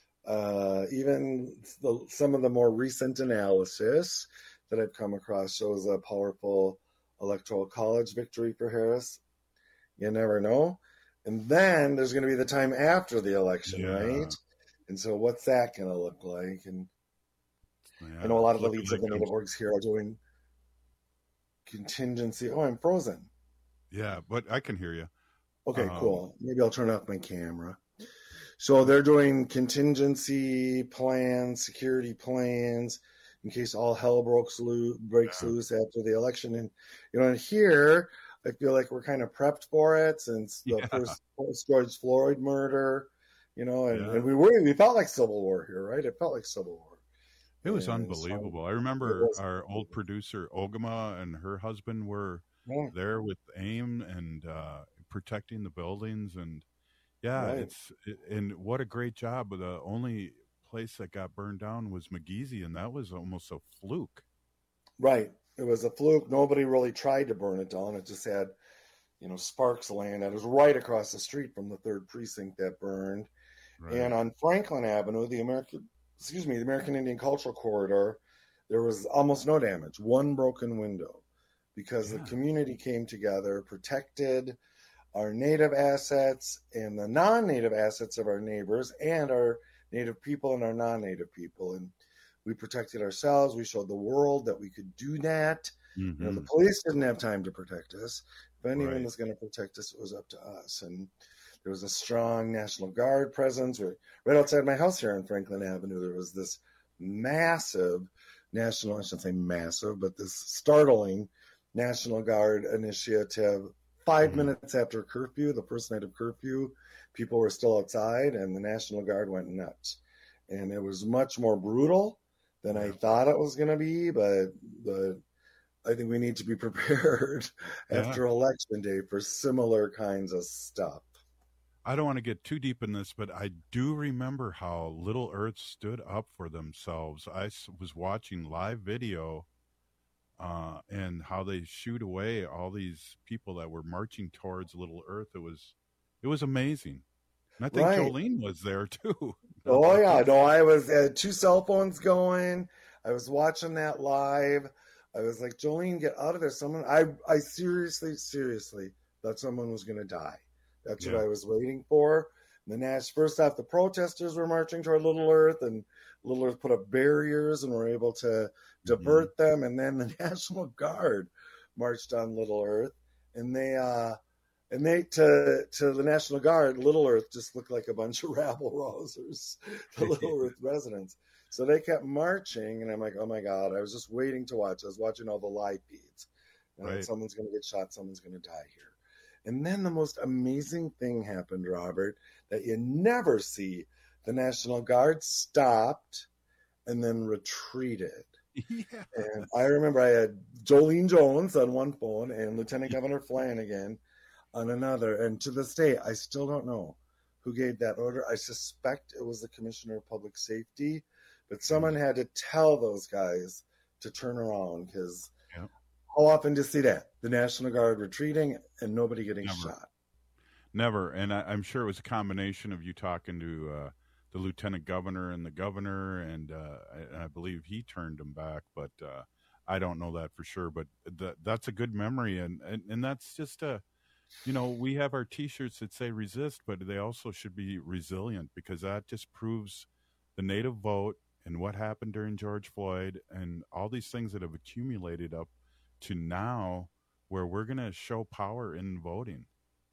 uh, even the, some of the more recent analysis that I've come across shows a powerful Electoral College victory for Harris. You never know. And then there's going to be the time after the election,
Yeah.
right? And so what's that going to look like? And
Yeah,
I know a lot of the
looking
leads of the
like
native orgs here are doing contingency. Oh, I'm frozen.
Yeah, but I can hear you.
Okay,
Um,
cool. Maybe I'll turn off my camera. So they're doing contingency plans, security plans, in case all hell breaks loose, breaks loose after the election. And you know, and here I feel like we're kind of prepped for it since the
Yeah.
first post George Floyd murder. You know, and,
Yeah.
and we were we felt like Civil War here, right? It felt like Civil War.
It was
And so-
unbelievable. I
It
remember
was
our old producer Ogama and her husband were
Yeah.
there with AIM and uh, protecting the buildings, and yeah,
Right.
it's it, and what a great job. The only place that got burned down was McGeezy, and that was almost a fluke.
Right. It was a fluke. Nobody really tried to burn it down. It just had, you know, sparks laying. It was right across the street from the third precinct that burned.
Right.
And on Franklin Avenue, the American, excuse me, the American Indian Cultural Corridor, there was almost no damage, one broken window, because
Yeah.
the community came together, protected our native assets and the non-native assets of our neighbors and our native people and our non-native people. And we protected ourselves. We showed the world that we could do that. You know, the
Mhm.
police didn't have time to protect us. If anyone
Right.
was going to protect us, it was up to us. And there was a strong National Guard presence. Right, right outside my house here on Franklin Avenue, there was this massive national, I shouldn't say massive, but this startling National Guard initiative. Five
Mhm.
minutes after curfew, the first night of curfew, people were still outside, and the National Guard went nuts. And it was much more brutal than I thought it was going to be, but the I think we need to be prepared
Yeah.
after Election Day for similar kinds of stuff.
I don't want to get too deep in this, but I do remember how Little Earth stood up for themselves. I s- was watching live video uh, and how they shoot away all these people that were marching towards Little Earth. It was, it was amazing. And I think
Right.
Jolene was there too.
Oh yeah, no, I was had two cell phones going. I was watching that live. I was like, Jolene, get out of there. Someone, I, I seriously, seriously thought someone was going to die. That's what
Yeah.
I was waiting for. And the Nash, first off, the protesters were marching toward Little Earth, and Little Earth put up barriers and were able to divert them. And then the National Guard marched on Little Earth, and they, uh, And they, to to the National Guard, Little Earth just looked like a bunch of rabble-rousers, the Little Earth residents. So they kept marching, and I'm like, oh my God, I was just waiting to watch. I was watching all the live feeds. And
Right.
someone's going to get shot, someone's going to die here. And then the most amazing thing happened, Robert, that you never see. The National Guard stopped and then retreated.
Yeah.
And I remember I had Jolene Jones on one phone and Lieutenant Governor Flanagan on another. And to this day, I still don't know who gave that order. I suspect it was the Commissioner of Public Safety, but someone had to tell those guys to turn around, because
Yep.
how often do you see that? The National Guard retreating and nobody getting
Never.
shot.
Never. And I, I'm sure it was a combination of you talking to uh, the lieutenant governor and the governor, and uh, I, I believe he turned them back, but uh, I don't know that for sure. But th- that's a good memory, and, and, and that's just a, you know, we have our T-shirts that say resist, but they also should be resilient, because that just proves the Native vote and what happened during George Floyd and all these things that have accumulated up to now, where we're going to show power in voting.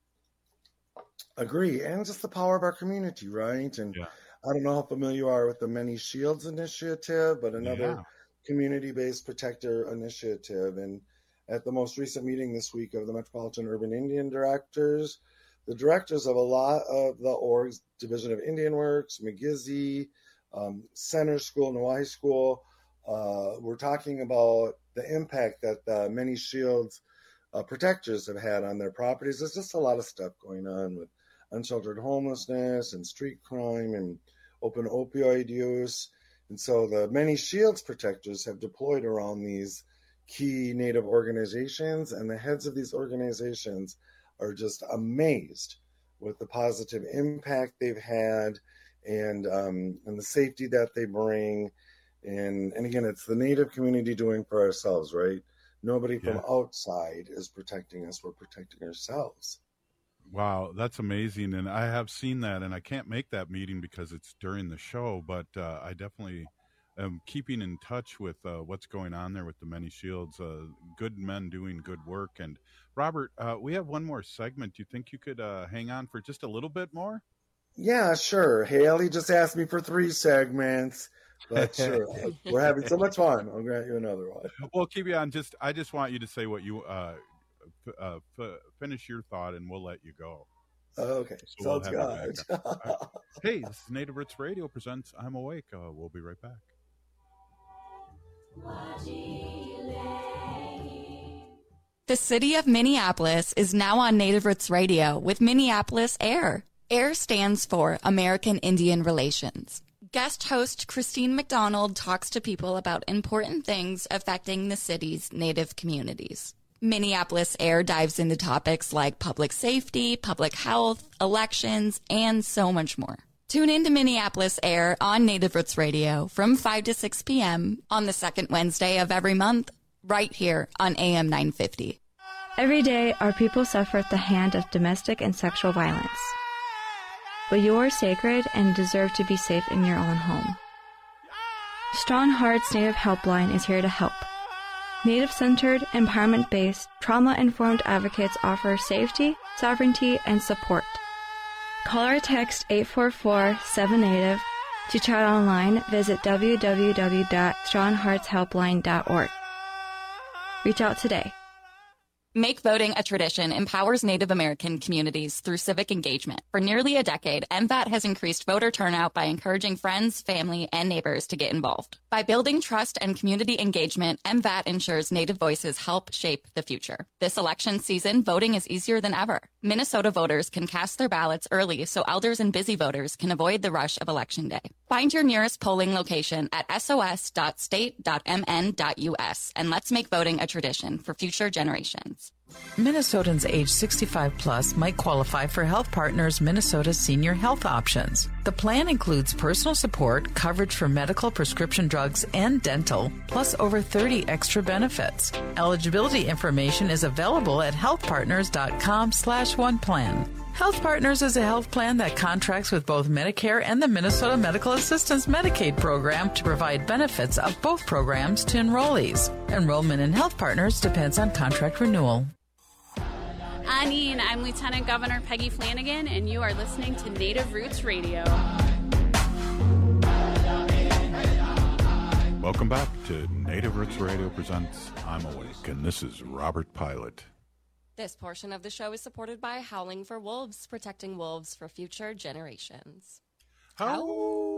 Agree. And just the power of our community, right? And
Yeah.
I don't know how familiar you are with the Many Shields Initiative, but another
Yeah.
community-based protector initiative. And at the most recent meeting this week of the Metropolitan Urban Indian Directors, the directors of a lot of the orgs, Division of Indian Works, McGizzy, um, Center School, Noahi School, uh, we're talking about the impact that the Many Shields uh, protectors have had on their properties. There's just a lot of stuff going on with unsheltered homelessness and street crime and open opioid use. And so the Many Shields protectors have deployed around these key Native organizations, and the heads of these organizations are just amazed with the positive impact they've had, and um, and the safety that they bring. And and again, it's the Native community doing for ourselves, right? Nobody from
Yeah.
outside is protecting us. We're protecting ourselves.
Wow, that's amazing. And I have seen that, and I can't make that meeting because it's during the show, but uh, I definitely am keeping in touch with uh, what's going on there with the Many Shields. Uh, good men doing good work. And Robert, uh, we have one more segment. Do you think you could uh, hang on for just a little bit more?
Yeah, sure. Haley just asked me for three segments, but sure. We're having so much fun. I'll grant you another one.
Well, keep you on. Just, I just want you to say what you uh, f- uh, f- finish your thought, and we'll let you go.
Okay,
So we'll
sounds
have you
good.
back. All right. Hey, this is Native Roots Radio presents I'm Awake. Uh, we'll be right back.
The city of Minneapolis is now on Native Roots Radio with Minneapolis Air. AIR stands for American Indian Relations. Guest host Christine McDonald talks to people about important things affecting the city's Native communities. Minneapolis Air dives into topics like public safety, public health, elections, and so much more. Tune in to Minneapolis Air on Native Roots Radio from five to six p.m. on the second Wednesday of every month, right here on A M nine fifty.
Every day, our people suffer at the hand of domestic and sexual violence. But you are sacred and deserve to be safe in your own home. Strong Hearts Native Helpline is here to help. Native-centered, empowerment-based, trauma-informed advocates offer safety, sovereignty, and support. Call or text eight four four, seven native. To chat online, visit w w w dot strong hearts helpline dot org. Reach out today.
Make voting a tradition empowers Native American communities through civic engagement. For nearly a decade, M V A T has increased voter turnout by encouraging friends, family, and neighbors to get involved. By building trust and community engagement, M V A T ensures Native voices help shape the future. This election season, voting is easier than ever. Minnesota voters can cast their ballots early so elders and busy voters can avoid the rush of Election Day. Find your nearest polling location at s o s dot state dot m n dot u s and let's make voting a tradition for future generations.
Minnesotans age sixty-five plus might qualify for Health Partners Minnesota Senior Health Options. The plan includes personal support, coverage for medical, prescription drugs, and dental, plus over thirty extra benefits. Eligibility information is available at healthpartners dot com slash one plan. Health Partners is a health plan that contracts with both Medicare and the Minnesota Medical Assistance Medicaid program to provide benefits of both programs to enrollees. Enrollment in Health Partners depends on contract renewal.
Anine, I'm Lieutenant Governor Peggy Flanagan, and you are listening to Native Roots Radio.
Welcome back to Native Roots Radio presents I'm Awake, and this is Robert Pilot.
This portion of the show is supported by Howling for Wolves, protecting wolves for future generations.
How?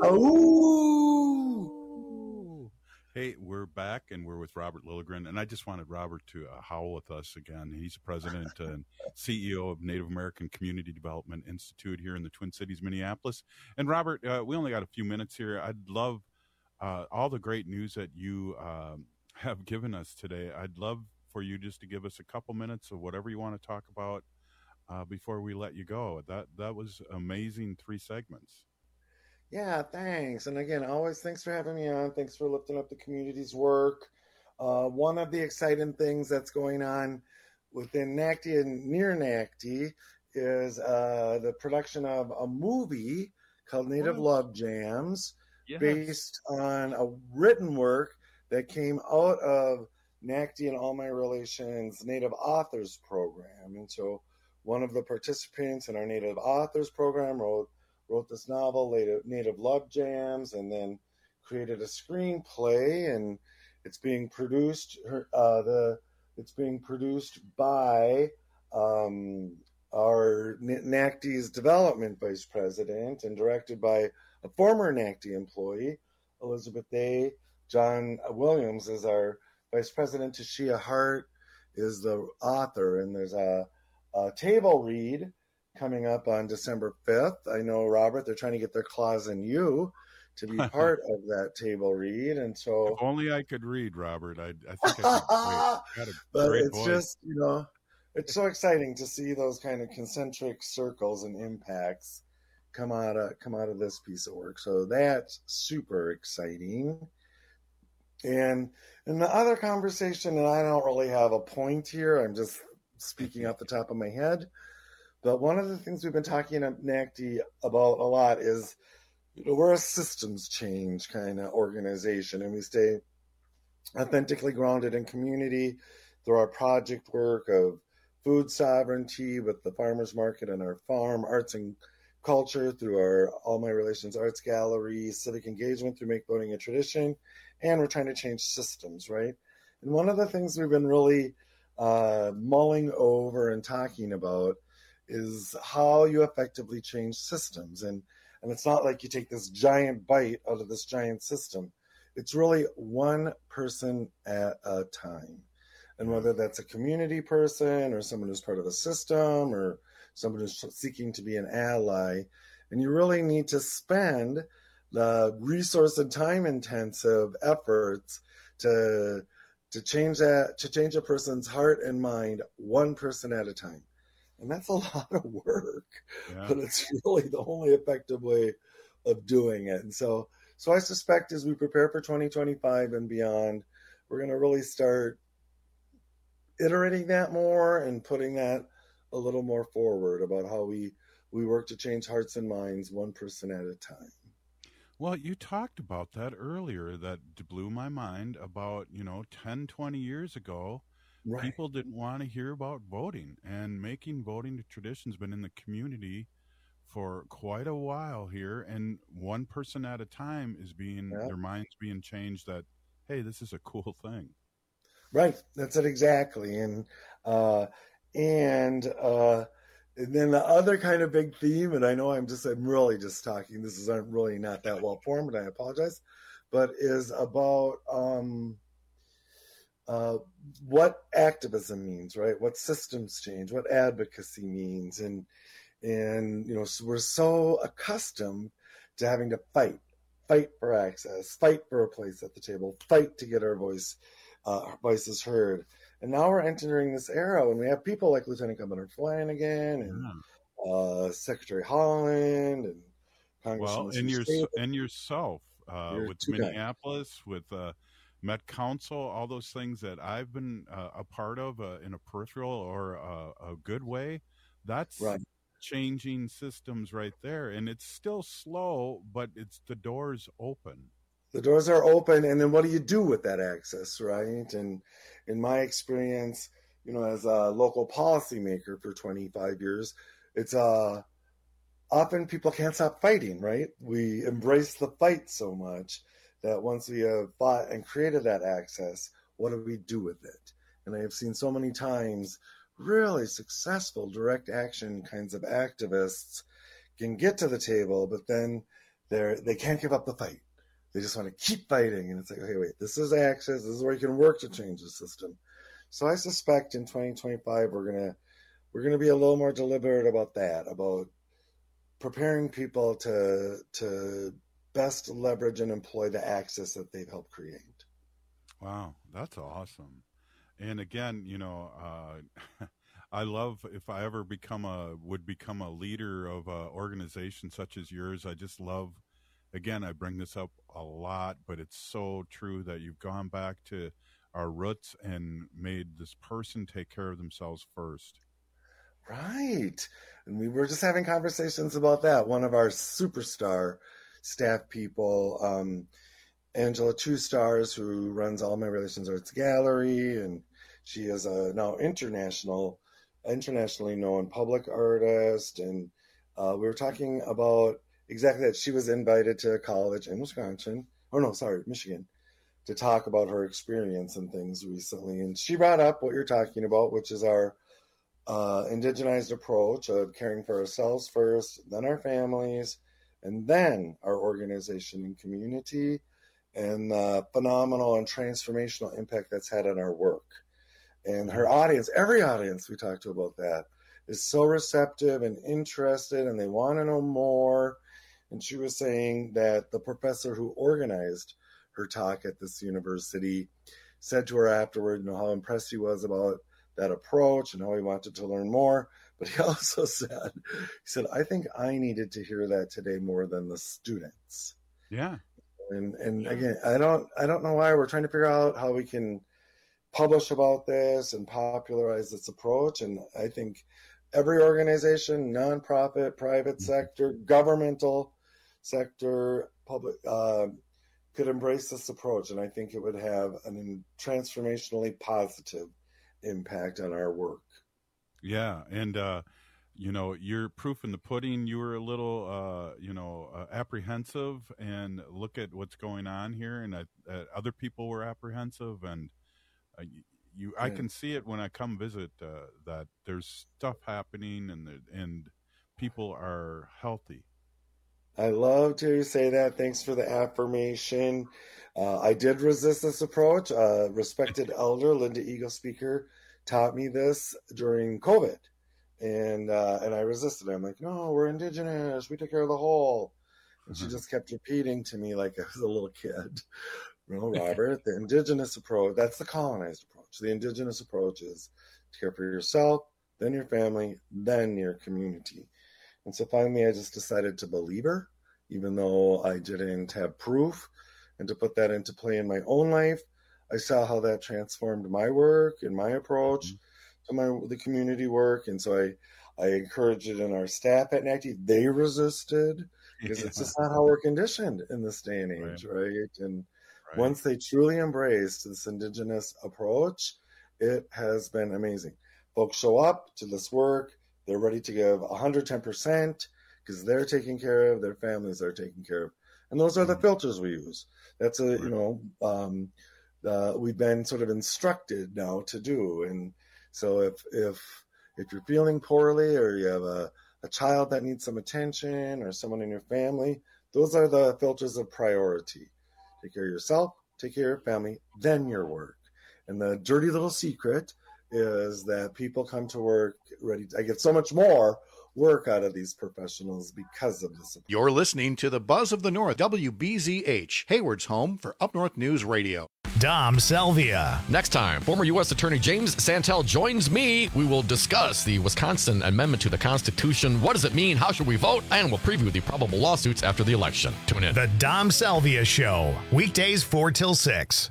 Oh.
Hey, we're back, and we're with Robert Lilligren, and I just wanted Robert to uh, howl with us again. He's president and C E O of Native American Community Development Institute here in the Twin Cities, Minneapolis. And Robert, uh, we only got a few minutes here. I'd love uh, all the great news that you uh, have given us today. I'd love for you just to give us a couple minutes of whatever you want to talk about uh, before we let you go. That that was amazing, three segments.
Yeah, thanks. And again, always thanks for having me on. Thanks for lifting up the community's work. Uh, one of the exciting things that's going on within N A C D and near N A C D is uh, the production of a movie called Native Love Jams, yes, based on a written work that came out of N A C D and All My Relations Native Authors Program. And so one of the participants in our Native Authors Program wrote wrote this novel, Native Love Jams, and then created a screenplay, and it's being produced uh, the it's being produced by um, our N A C D's development vice president and directed by a former N A C D employee, Elizabeth Day. John Williams is our vice president. Tashia Hart is the author, and there's a, a table read coming up on December fifth. I know, Robert, they're trying to get their claws in you to be part of that table read. And so,
if only I could read, Robert. I, I think I could. Great,
but
great
it's
voice.
Just, you know, it's so exciting to see those kind of concentric circles and impacts come out of come out of this piece of work. So that's super exciting. And in the other conversation, and I don't really have a point here, I'm just speaking off the top of my head, but one of the things we've been talking at N A C D about a lot is, you know, we're a systems change kind of organization, and we stay authentically grounded in community through our project work of food sovereignty with the farmers market and our farm, arts and culture through our All My Relations Arts Gallery, civic engagement through Make Voting a Tradition, and we're trying to change systems, right? And one of the things we've been really uh, mulling over and talking about is how you effectively change systems. And, and it's not like you take this giant bite out of this giant system. It's really one person at a time. And whether that's a community person or someone who's part of a system or someone who's seeking to be an ally, and you really need to spend the resource and time intensive efforts to to change that, to change a person's heart and mind one person at a time. And that's a lot of work, yeah, but it's really the only effective way of doing it. And so, so I suspect as we prepare for twenty twenty-five and beyond, we're going to really start iterating that more and putting that a little more forward about how we, we work to change hearts and minds one person at a time.
Well, you talked about that earlier. That blew my mind about, you know, ten, twenty years ago. Right. People didn't want to hear about voting, and making voting a tradition's been in the community for quite a while here, and one person at a time is being, yeah, their minds being changed that, hey, this is a cool thing.
Right. That's it exactly. And, uh, and, uh, and then the other kind of big theme, and I know I'm just, I'm really just talking, this is really not that well formed, and I apologize, but is about, um, Uh, what activism means, right? What systems change, what advocacy means. And, and, you know, so we're so accustomed to having to fight, fight for access, fight for a place at the table, fight to get our voice, uh, our voices heard. And now we're entering this era when we have people like Lieutenant Governor Flanagan and yeah. uh, Secretary Holland and Congressman.
Well, and, your, and yourself uh, with Minneapolis, guys. with, uh, Met Council, all those things that I've been uh, a part of uh, in a peripheral or uh, a good way, that's right. Changing systems right there. And it's still slow, but it's the doors open.
The doors are open, and then what do you do with that access, right? And in my experience, you know, as a local policymaker for twenty-five years, it's uh, often people can't stop fighting, right? We embrace the fight so much that once we have fought and created that access, what do we do with it? And I have seen so many times really successful direct action kinds of activists can get to the table, but then they're, they can't give up the fight. They just want to keep fighting. And it's like, okay, wait, this is access. This is where you can work to change the system. So I suspect in twenty twenty-five, we're going to, we're going to be a little more deliberate about that, about preparing people to, to best leverage and employ the access that they've helped create.
Wow, that's awesome. And again, you know, uh, I love if I ever become a, would become a leader of an organization such as yours. I just love, again, I bring this up a lot, but it's so true that you've gone back to our roots and made this person take care of themselves first.
Right. And we were just having conversations about that. One of our superstar staff people, um, Angela Two Stars, who runs All My Relations Arts Gallery, and she is a now international, internationally known public artist. And uh, we were talking about exactly that. She was invited to a college in Wisconsin, or no, sorry, Michigan, to talk about her experience and things recently. And she brought up what you're talking about, which is our uh, indigenized approach of caring for ourselves first, then our families, and then our organization and community, and the phenomenal and transformational impact that's had on our work. And her audience, every audience we talked to about that, is so receptive and interested, and they want to know more. And she was saying that the professor who organized her talk at this university said to her afterward, you know, how impressed he was about that approach and how he wanted to learn more. But he also said, he said, I think I needed to hear that today more than the students.
Yeah.
And and again, I don't I don't know why. We're trying to figure out how we can publish about this and popularize this approach. And I think every organization, nonprofit, private sector, governmental sector, public, uh, could embrace this approach. And I think it would have an transformationally positive impact on our work.
Yeah. And, uh, you know, you're proof in the pudding. You were a little, uh, you know, uh, apprehensive, and look at what's going on here. And uh, uh, other people were apprehensive, and uh, you, I can see it when I come visit, uh, that there's stuff happening, and the, and people are healthy.
I love to say that. Thanks for the affirmation. Uh, I did resist this approach. Uh, respected elder Linda Eagle Speaker taught me this during COVID. And uh, and I resisted it. I'm like, no, we're indigenous. We take care of the whole. And mm-hmm. she just kept repeating to me like I was a little kid. No, Robert, the indigenous approach, that's the colonized approach. The indigenous approach is to care for yourself, then your family, then your community. And so finally, I just decided to believe her, even though I didn't have proof, and to put that into play in my own life. I saw how that transformed my work and my approach mm-hmm. to my the community work. And so I, I encouraged it in our staff at N A C T. They resisted because yeah. it's just not how we're conditioned in this day and age, right? right? And right. once they truly embraced this indigenous approach, it has been amazing. Folks show up to this work. They're ready to give one hundred ten percent because they're taken care of, their families are taken care of. And those are the filters we use. That's a, you know, um, uh, we've been sort of instructed now to do. And so if if if you're feeling poorly, or you have a, a child that needs some attention, or someone in your family, those are the filters of priority. Take care of yourself, take care of your family, then your work. And the dirty little secret is that people come to work ready. To, I get so much more work out of these professionals because of this.
You're listening to the Buzz of the North, W B Z H, Hayward's home for Up North News Radio.
Dom Selvia.
Next time, former U S Attorney James Santel joins me. We will discuss the Wisconsin Amendment to the Constitution. What does it mean? How should we vote? And we'll preview the probable lawsuits after the election. Tune in.
The Dom Selvia Show, weekdays four till six.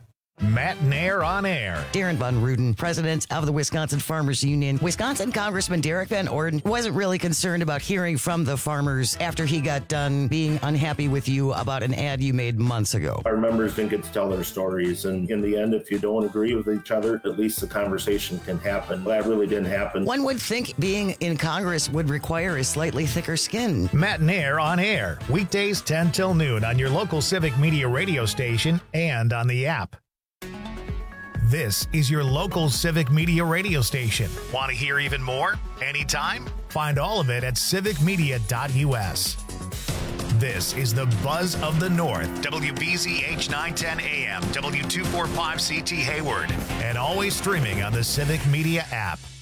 Matt Nair on air.
Darren Von Ruden, president of the Wisconsin Farmers Union. Wisconsin Congressman Derek Van Orden wasn't really concerned about hearing from the farmers after he got done being unhappy with you about an ad you made months ago.
Our members didn't get to tell their stories, and in the end, if you don't agree with each other, at least the conversation can happen. That really didn't happen.
One would think being in Congress would require a slightly thicker skin.
Matt Nair on air, weekdays ten till noon on your local Civic Media radio station and on the app. This is your local Civic Media radio station. Want to hear even more? Anytime? Find all of it at civic media dot u s. This is the Buzz of the North, W B Z H nine ten A M, W two forty-five C T Hayward, and always streaming on the Civic Media app.